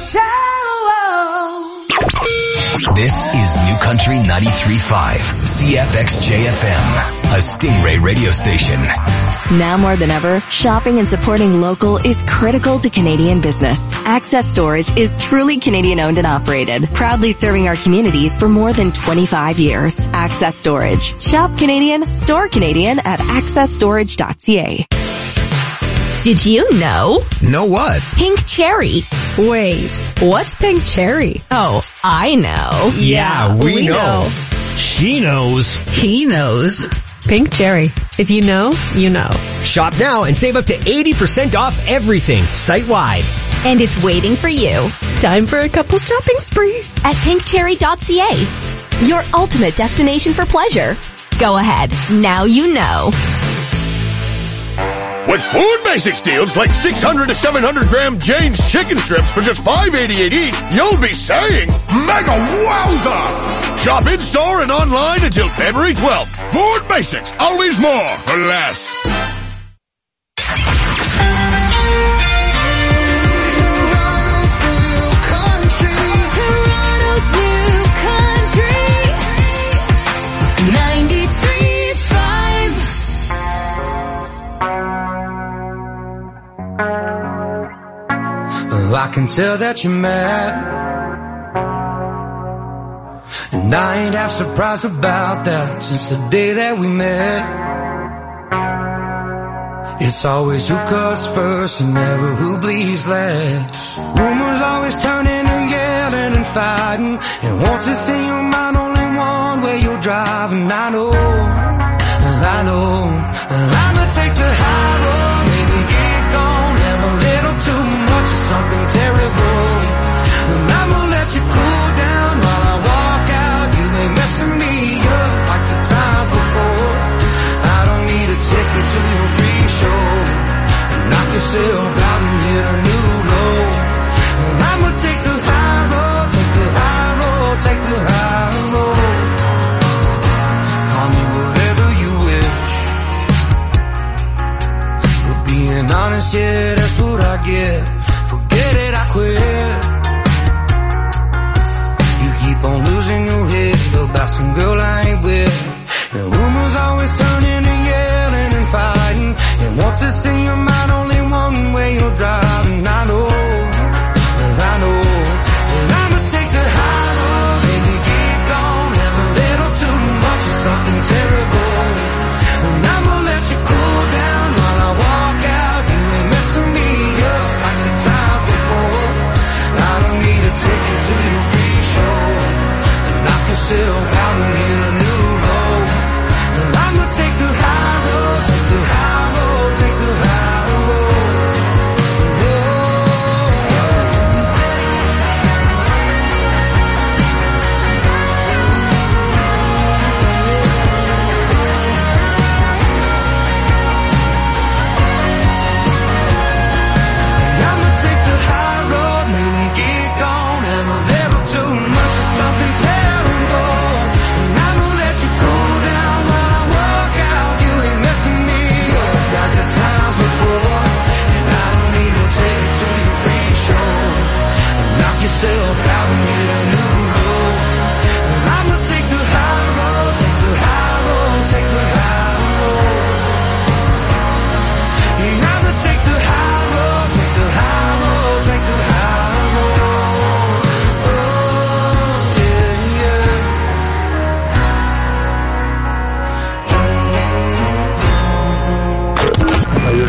Speaker 3: This is New Country 93.5, CFXJFM, a Stingray radio station.
Speaker 15: Now more than ever, shopping and supporting local is critical to Canadian business. Access Storage is truly Canadian owned and operated, proudly serving our communities for more than 25 years. Access Storage. Shop Canadian, store Canadian at accessstorage.ca. Did you know?
Speaker 3: Know what?
Speaker 15: Pink cherry.
Speaker 16: Wait, what's pink cherry?
Speaker 15: Oh, I know.
Speaker 3: Yeah, we know.
Speaker 18: She knows.
Speaker 16: He knows. Pink cherry. If you know, you know.
Speaker 20: Shop now and save up to 80% off everything, site-wide.
Speaker 15: And it's waiting for you.
Speaker 16: Time for a couple's shopping spree.
Speaker 15: At pinkcherry.ca. Your ultimate destination for pleasure. Go ahead. Now you know.
Speaker 27: With Food Basics deals like 600 to 700 gram Jane's chicken strips for just $5.88 each, you'll be saying, Mega Wowza! Shop in-store and online until February 12th. Food Basics, always more for less.
Speaker 28: I can tell that you're mad, and I ain't half surprised about that since the day that we met. It's always who cuts first and never who bleeds last. Rumors always turning to yelling and fighting, and once it's in your mind only one way you'll drive. And I know I'ma take the high road, maybe get gone, have a little too much of something terrible. And I'ma let you cool down while I walk out. You ain't messing me up like the times before. I don't need a ticket to your free show. Knock yourself out and hit a new low. I'ma take the high road, take the high road, take the high road. Call me whatever you wish. For being honest, yeah, that's what I get. Forget it, I quit. You keep on losing your head about some girl I ain't with. And rumors always turning to yelling and fighting. And once it's in your mind, only one way you'll drive. And I know. And I'ma take the high road, baby, get gone. Have a little too much of something terrible. And I'ma let you cool down while I walk out. You ain't messing me up like the times before. I don't need a ticket to your free show. Knock yourself out and hit a new low. And I'ma take the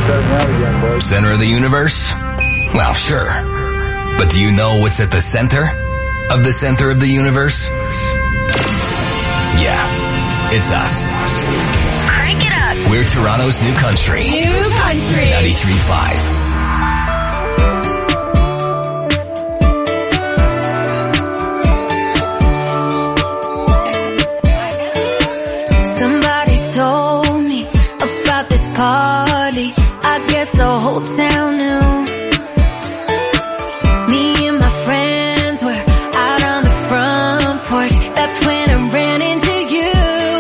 Speaker 3: Center of the universe? Well, sure. But do you know what's at the center of the universe? Yeah, it's us.
Speaker 4: Crank it up.
Speaker 3: We're Toronto's New Country.
Speaker 4: New Country.
Speaker 3: 93.5.
Speaker 4: Party, I guess the whole town knew. Me and my friends were out on the front porch. That's when I ran into you.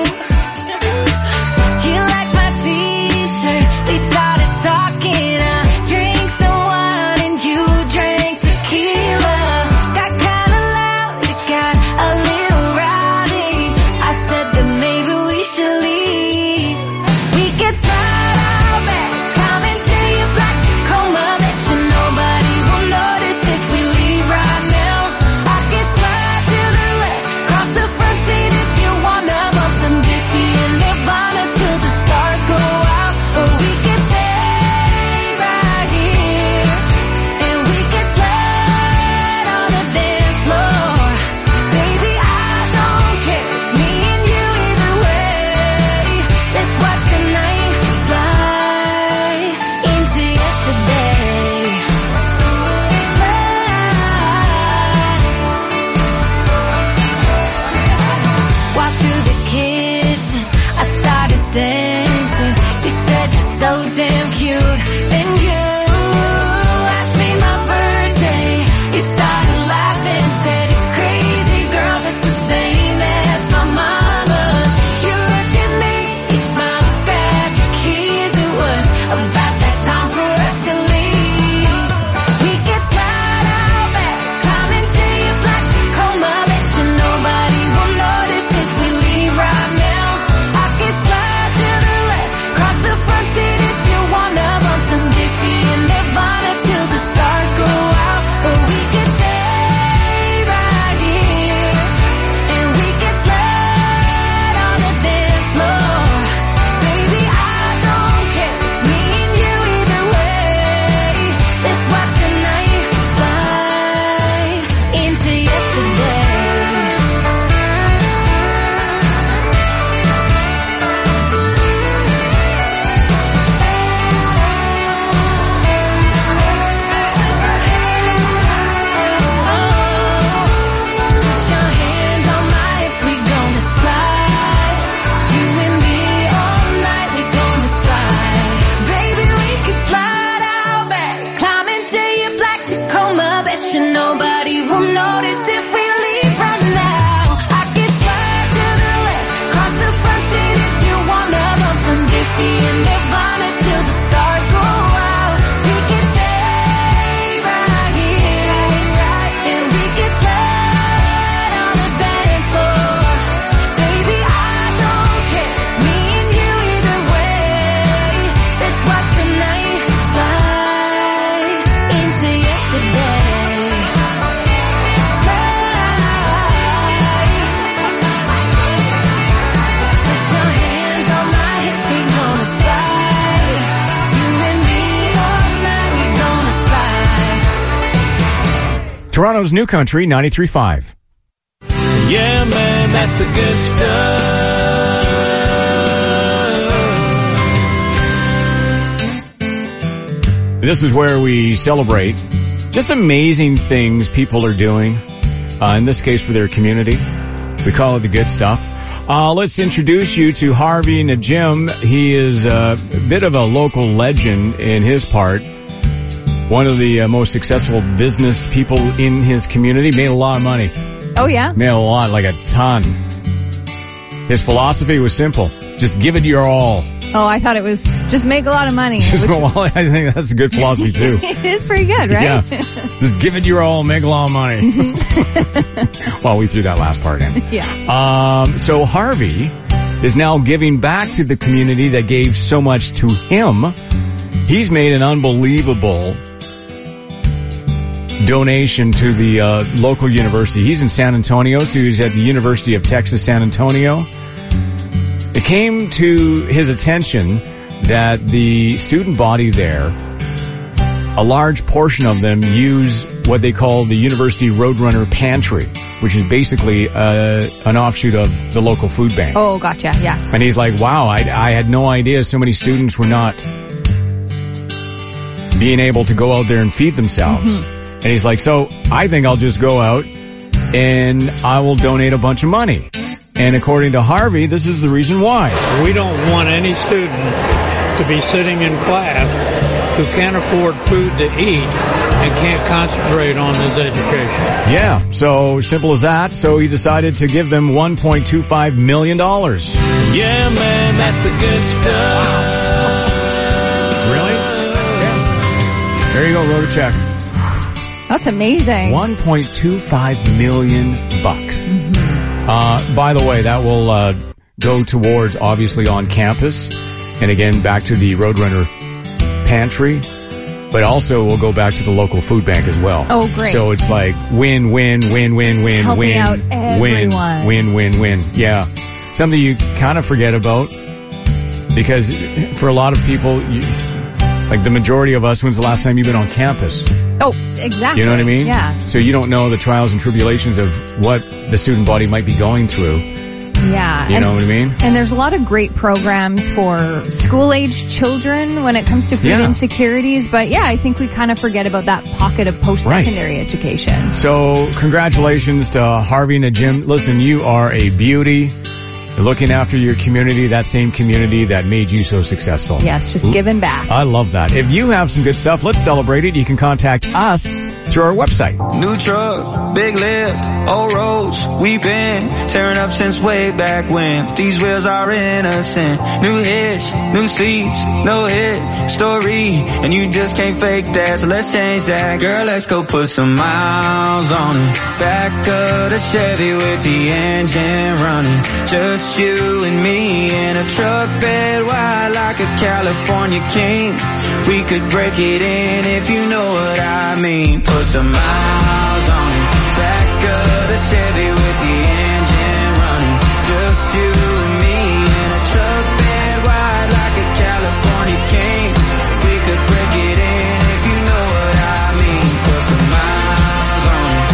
Speaker 4: You liked my t-shirt. We started talking. I drank some wine and you drank tequila. Got kinda loud, it got a little rowdy. I said that maybe we should leave. We could
Speaker 2: Toronto's New Country 93.5.
Speaker 28: Yeah, man, that's the good
Speaker 2: stuff. This is where we celebrate just amazing things people are doing, in this case for their community. We call it the good stuff. Let's introduce you to Harvey Najim. He is a bit of a local legend in his part. One of the most successful business people in his community. Made a lot of money.
Speaker 5: Oh, yeah?
Speaker 2: Made a lot, like a ton. His philosophy was simple. Just give it your all.
Speaker 5: Oh, I thought it was just make a lot of money.
Speaker 2: Well, I think that's a good philosophy, too.
Speaker 5: It is pretty good, right?
Speaker 2: Yeah. Just give it your all, make a lot of money. Well, we threw that last part in.
Speaker 5: Yeah.
Speaker 2: So Harvey is now giving back to the community that gave so much to him. He's made an unbelievable donation to the local university. He's in San Antonio, so he's at the University of Texas, San Antonio. It came to his attention that the student body there, a large portion of them use what they call the University Roadrunner Pantry, which is basically an offshoot of the local food bank.
Speaker 5: Oh, gotcha. Yeah.
Speaker 2: And he's like, wow, I had no idea so many students were not being able to go out there and feed themselves. Mm-hmm. And he's like, so I think I'll just go out and I will donate a bunch of money. And according to Harvey, this is the reason why.
Speaker 1: We don't want any student to be sitting in class who can't afford food to eat and can't concentrate on his education.
Speaker 2: Yeah, so simple as that. So he decided to give them $1.25 million.
Speaker 28: Yeah, man, that's the good stuff.
Speaker 2: Really? Yeah. There you go, wrote a check.
Speaker 5: That's amazing.
Speaker 2: $1.25 million. By the way, that will go towards, obviously, on campus. And again, back to the Roadrunner Pantry. But also we'll go back to the local food bank as well.
Speaker 5: Oh, great.
Speaker 2: So it's like win, win, win, win, win,
Speaker 5: Helping
Speaker 2: win,
Speaker 5: out everyone.
Speaker 2: win, win, win. Yeah. Something you kind of forget about because for a lot of people, like the majority of us, when's the last time you've been on campus?
Speaker 5: Oh, exactly.
Speaker 2: You know what I mean?
Speaker 5: Yeah.
Speaker 2: So you don't know the trials and tribulations of what the student body might be going through.
Speaker 5: Yeah.
Speaker 2: You know what I mean?
Speaker 5: And there's a lot of great programs for school-age children when it comes to food insecurities. But yeah, I think we kind of forget about that pocket of post-secondary education.
Speaker 2: So congratulations to Harvey and Jim. Listen, you are a beauty. You're looking after your community, that same community that made you so successful.
Speaker 5: Yes, just giving back.
Speaker 2: I love that. If you have some good stuff, let's celebrate it. You can contact us through our website.
Speaker 28: New truck, big lift, old roads, we've been tearing up since way back when. These wheels are innocent. New hitch, new seats, no hit story, and you just can't fake that, so let's change that. Girl, let's go put some miles on it. Back of the Chevy with the engine running. Just you and me in a truck bed wide like a California king. We could break it in if you know what I mean. Put some miles on it. Back of the Chevy with the engine running. Just you and me in a truck bed wide like a California king. We could break it in if you know what I mean. Put some miles on it.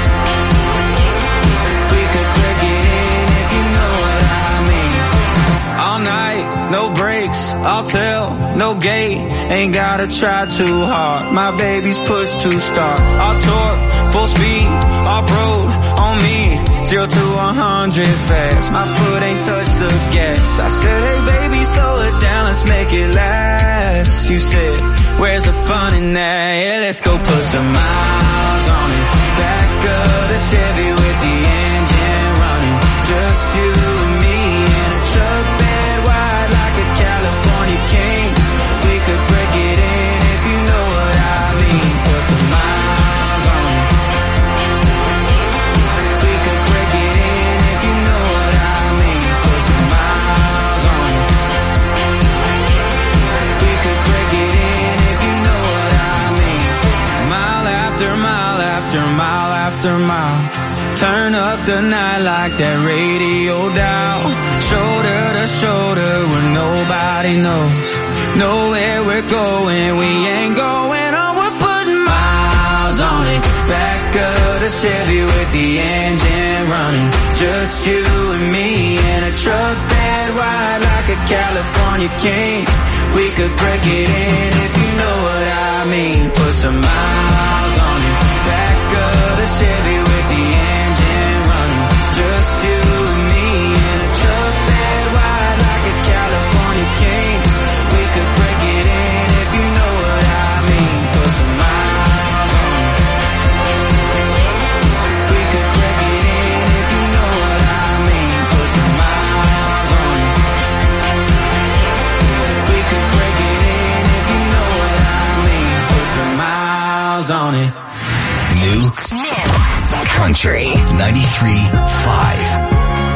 Speaker 28: We could break it in if you know what I mean. All night, no breaks, I'll tell, no gate, ain't gotta try too hard, my baby's push to start. I'll torque, full speed, off-road, on me, 0 to 100 fast, my foot ain't touched the gas. I said, hey baby, slow it down, let's make it last. You said, where's the fun in that? Yeah, let's go put some miles on it. Back of the Chevy with the engine running. Just you and me in a truck bed wide like a California king. We could break it in if you know what I mean. Put some miles on it. We could break it in if you know what I mean. Put some miles on it. We could break it in if you know what I mean. Mile after mile after mile after mile. Turn up the night like that radio dial. Shoulder to shoulder where nobody knows. Nowhere we're going, we ain't going on. We're putting miles on it. Back of the Chevy with the engine running. Just you and me in a truck bed wide like a California king. We could break it in if you know what I mean. Put some miles on it. Back of the Chevy with the engine running. Just you and me in a truck bed wide like a California king. We could break it in if you know what I mean. Put some miles on it. We could break it in if you know what I mean. Put some miles on it. We could break it in if you know what I mean. Put some miles on it.
Speaker 3: New Country 93.5.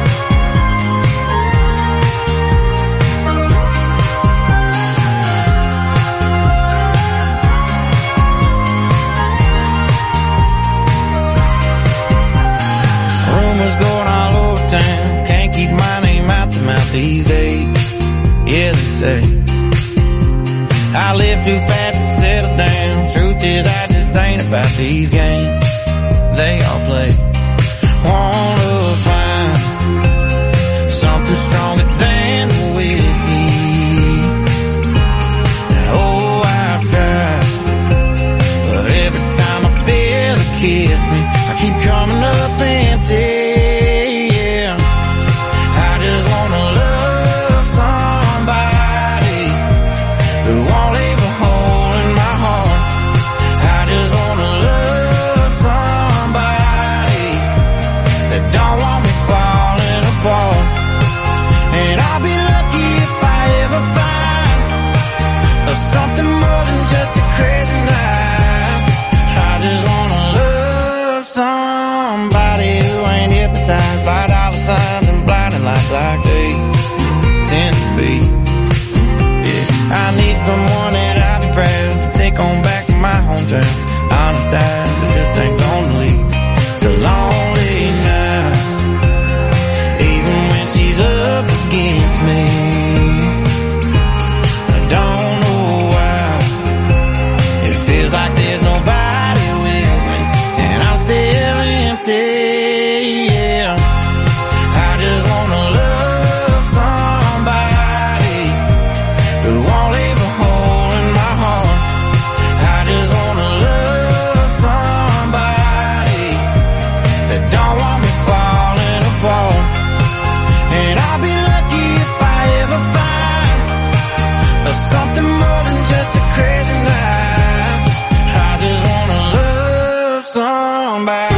Speaker 28: Rumors going all over town. Can't keep my name out the mouth these days. Yeah, they say fast to settle down. Truth is, I just ain't about these games they all play. Wanna find something stronger than the whiskey. Oh, I've tried, but every time I feel it kiss me, I keep coming up empty. Yeah, I just wanna love somebody who won't leave a hole in my heart. I just wanna love somebody that don't want me falling apart. And I'll be lucky if I ever find something more than just a crazy night. I just wanna love somebody who ain't hypnotized by dollar signs and blinding lights like they tend to be. Yeah, I need someone that I'll be proud to take on back to my hometown. Honest eyes that just ain't gonna lead to lonely nights, even when she's up against me. I don't know why it feels like there's nobody with me, and I'm still empty. Yeah, I just wanna love somebody who won't leave a hole in my heart. I just wanna love somebody that don't want me falling apart. And I'll be lucky if I ever find something more than just a crazy night. I just wanna love somebody.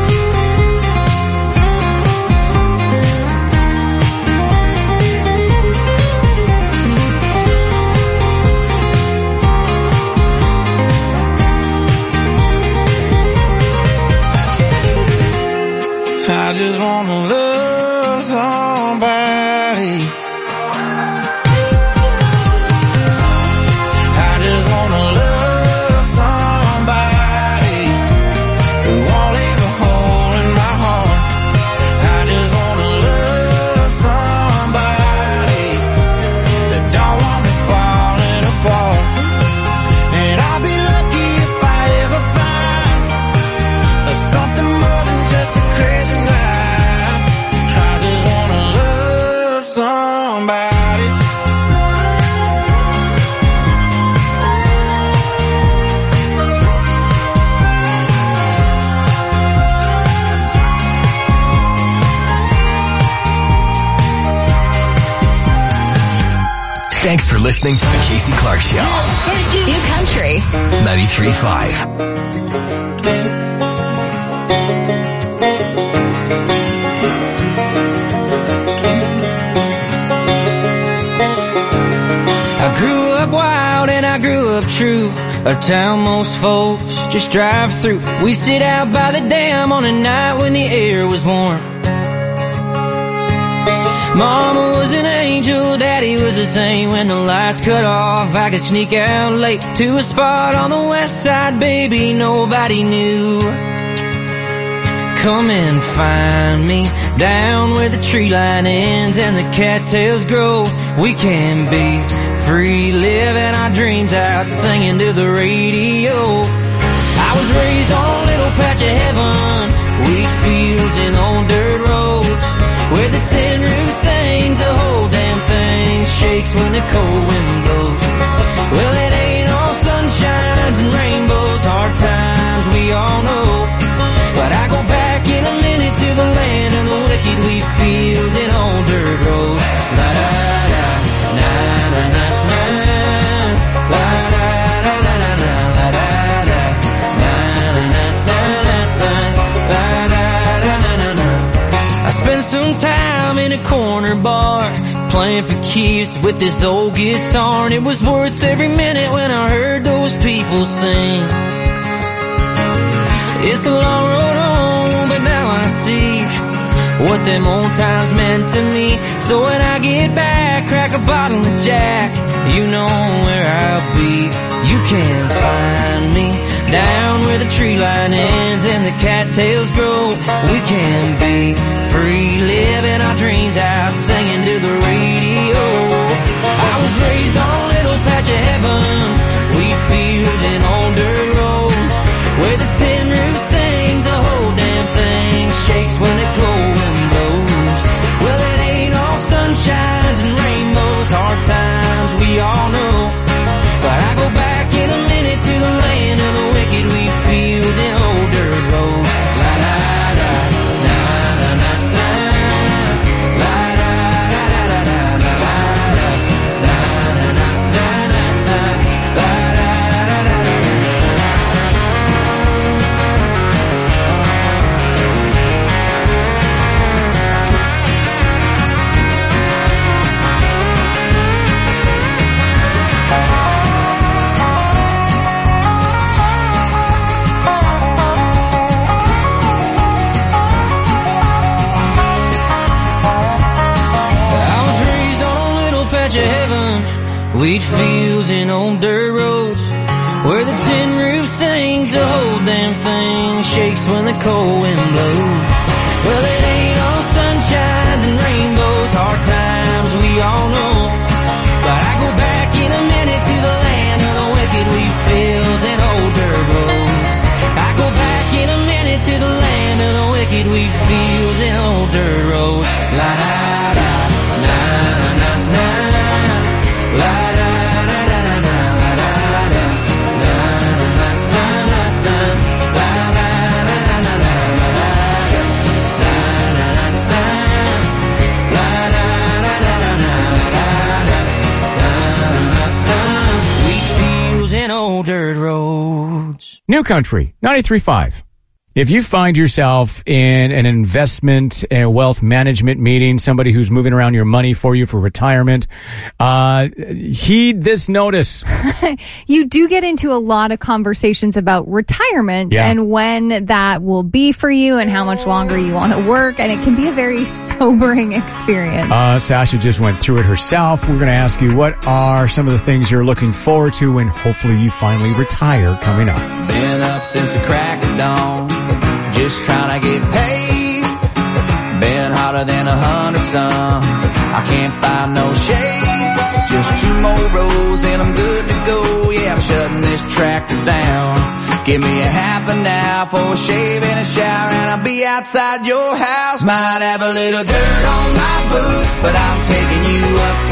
Speaker 28: I just wanna love somebody. I just wanna love somebody who won't leave a hole in my heart. I just wanna love somebody that don't want me falling apart. And I'll be lucky if I ever find something more than just a crazy night. I just wanna love somebody.
Speaker 3: Thanks for listening to the Casey Clark Show.
Speaker 11: New Country.
Speaker 3: 93.5.
Speaker 28: I grew up wild and I grew up true. A town most folks just drive through. We sit out by the dam on a night when the air was warm. Mama was an angel, Daddy was the same. When the lights cut off, I could sneak out late to a spot on the west side, baby, nobody knew. Come and find me down where the tree line ends and the cattails grow. We can be free, living our dreams out, singing to the radio. I was raised on a little patch of heaven, wheat fields and old dirt roads, where the tin roof sings, the whole damn thing shakes when the cold wind blows. Well, it ain't all sunshines and rainbows, hard times we all know. But I go back in a minute to the land of the wicked wheat fields and old dirt roads. La da da, na na na na, la da da da da da, la da da, na na na na na, la da da da da da. I spent some time in a corner bar playing for keeps with this old guitar, and it was worth every minute when I heard those people sing. It's a long road home, but now I see what them old times meant to me. So when I get back, crack a bottle of Jack, you know where I'll be. You can find me down where the tree line ends and the cattails grow. We can be free, living our dreams out, singing to the radio. I was raised on a little patch of heaven, wheat Wheat fields and old dirt roads, where the tin roof sings, the whole damn thing shakes when the cold wind blows. Well, it ain't all sunshines and rainbows, hard times we all know. But I go back in a minute to the land of the wicked wheat fields and old dirt roads. I go back in a minute to the land of the wicked wheat fields and old dirt roads. La da da, na na na, la da da da da da, la da da, na na na na na, la da da da da da, la da da, la da da da da, wheat fields and old dirt roads.
Speaker 2: New Country 93.5. If you find yourself in an investment and wealth management meeting, somebody who's moving around your money for you for retirement, heed this notice.
Speaker 5: You do get into a lot of conversations about retirement and when that will be for you and how much longer you want to work, and it can be a very sobering experience.
Speaker 2: Sasha just went through it herself. We're going to ask you, what are some of the things you're looking forward to when hopefully you finally retire coming up?
Speaker 28: Been up since the crack of dawn, just trying to get paid. Been hotter than 100 suns, I can't find no shade. Just 2 more rows and I'm good to go. Yeah, I'm shutting this tractor down. Give me a half an hour for a shave and a shower, and I'll be outside your house. Might have a little dirt on my boots, but I'm taking you up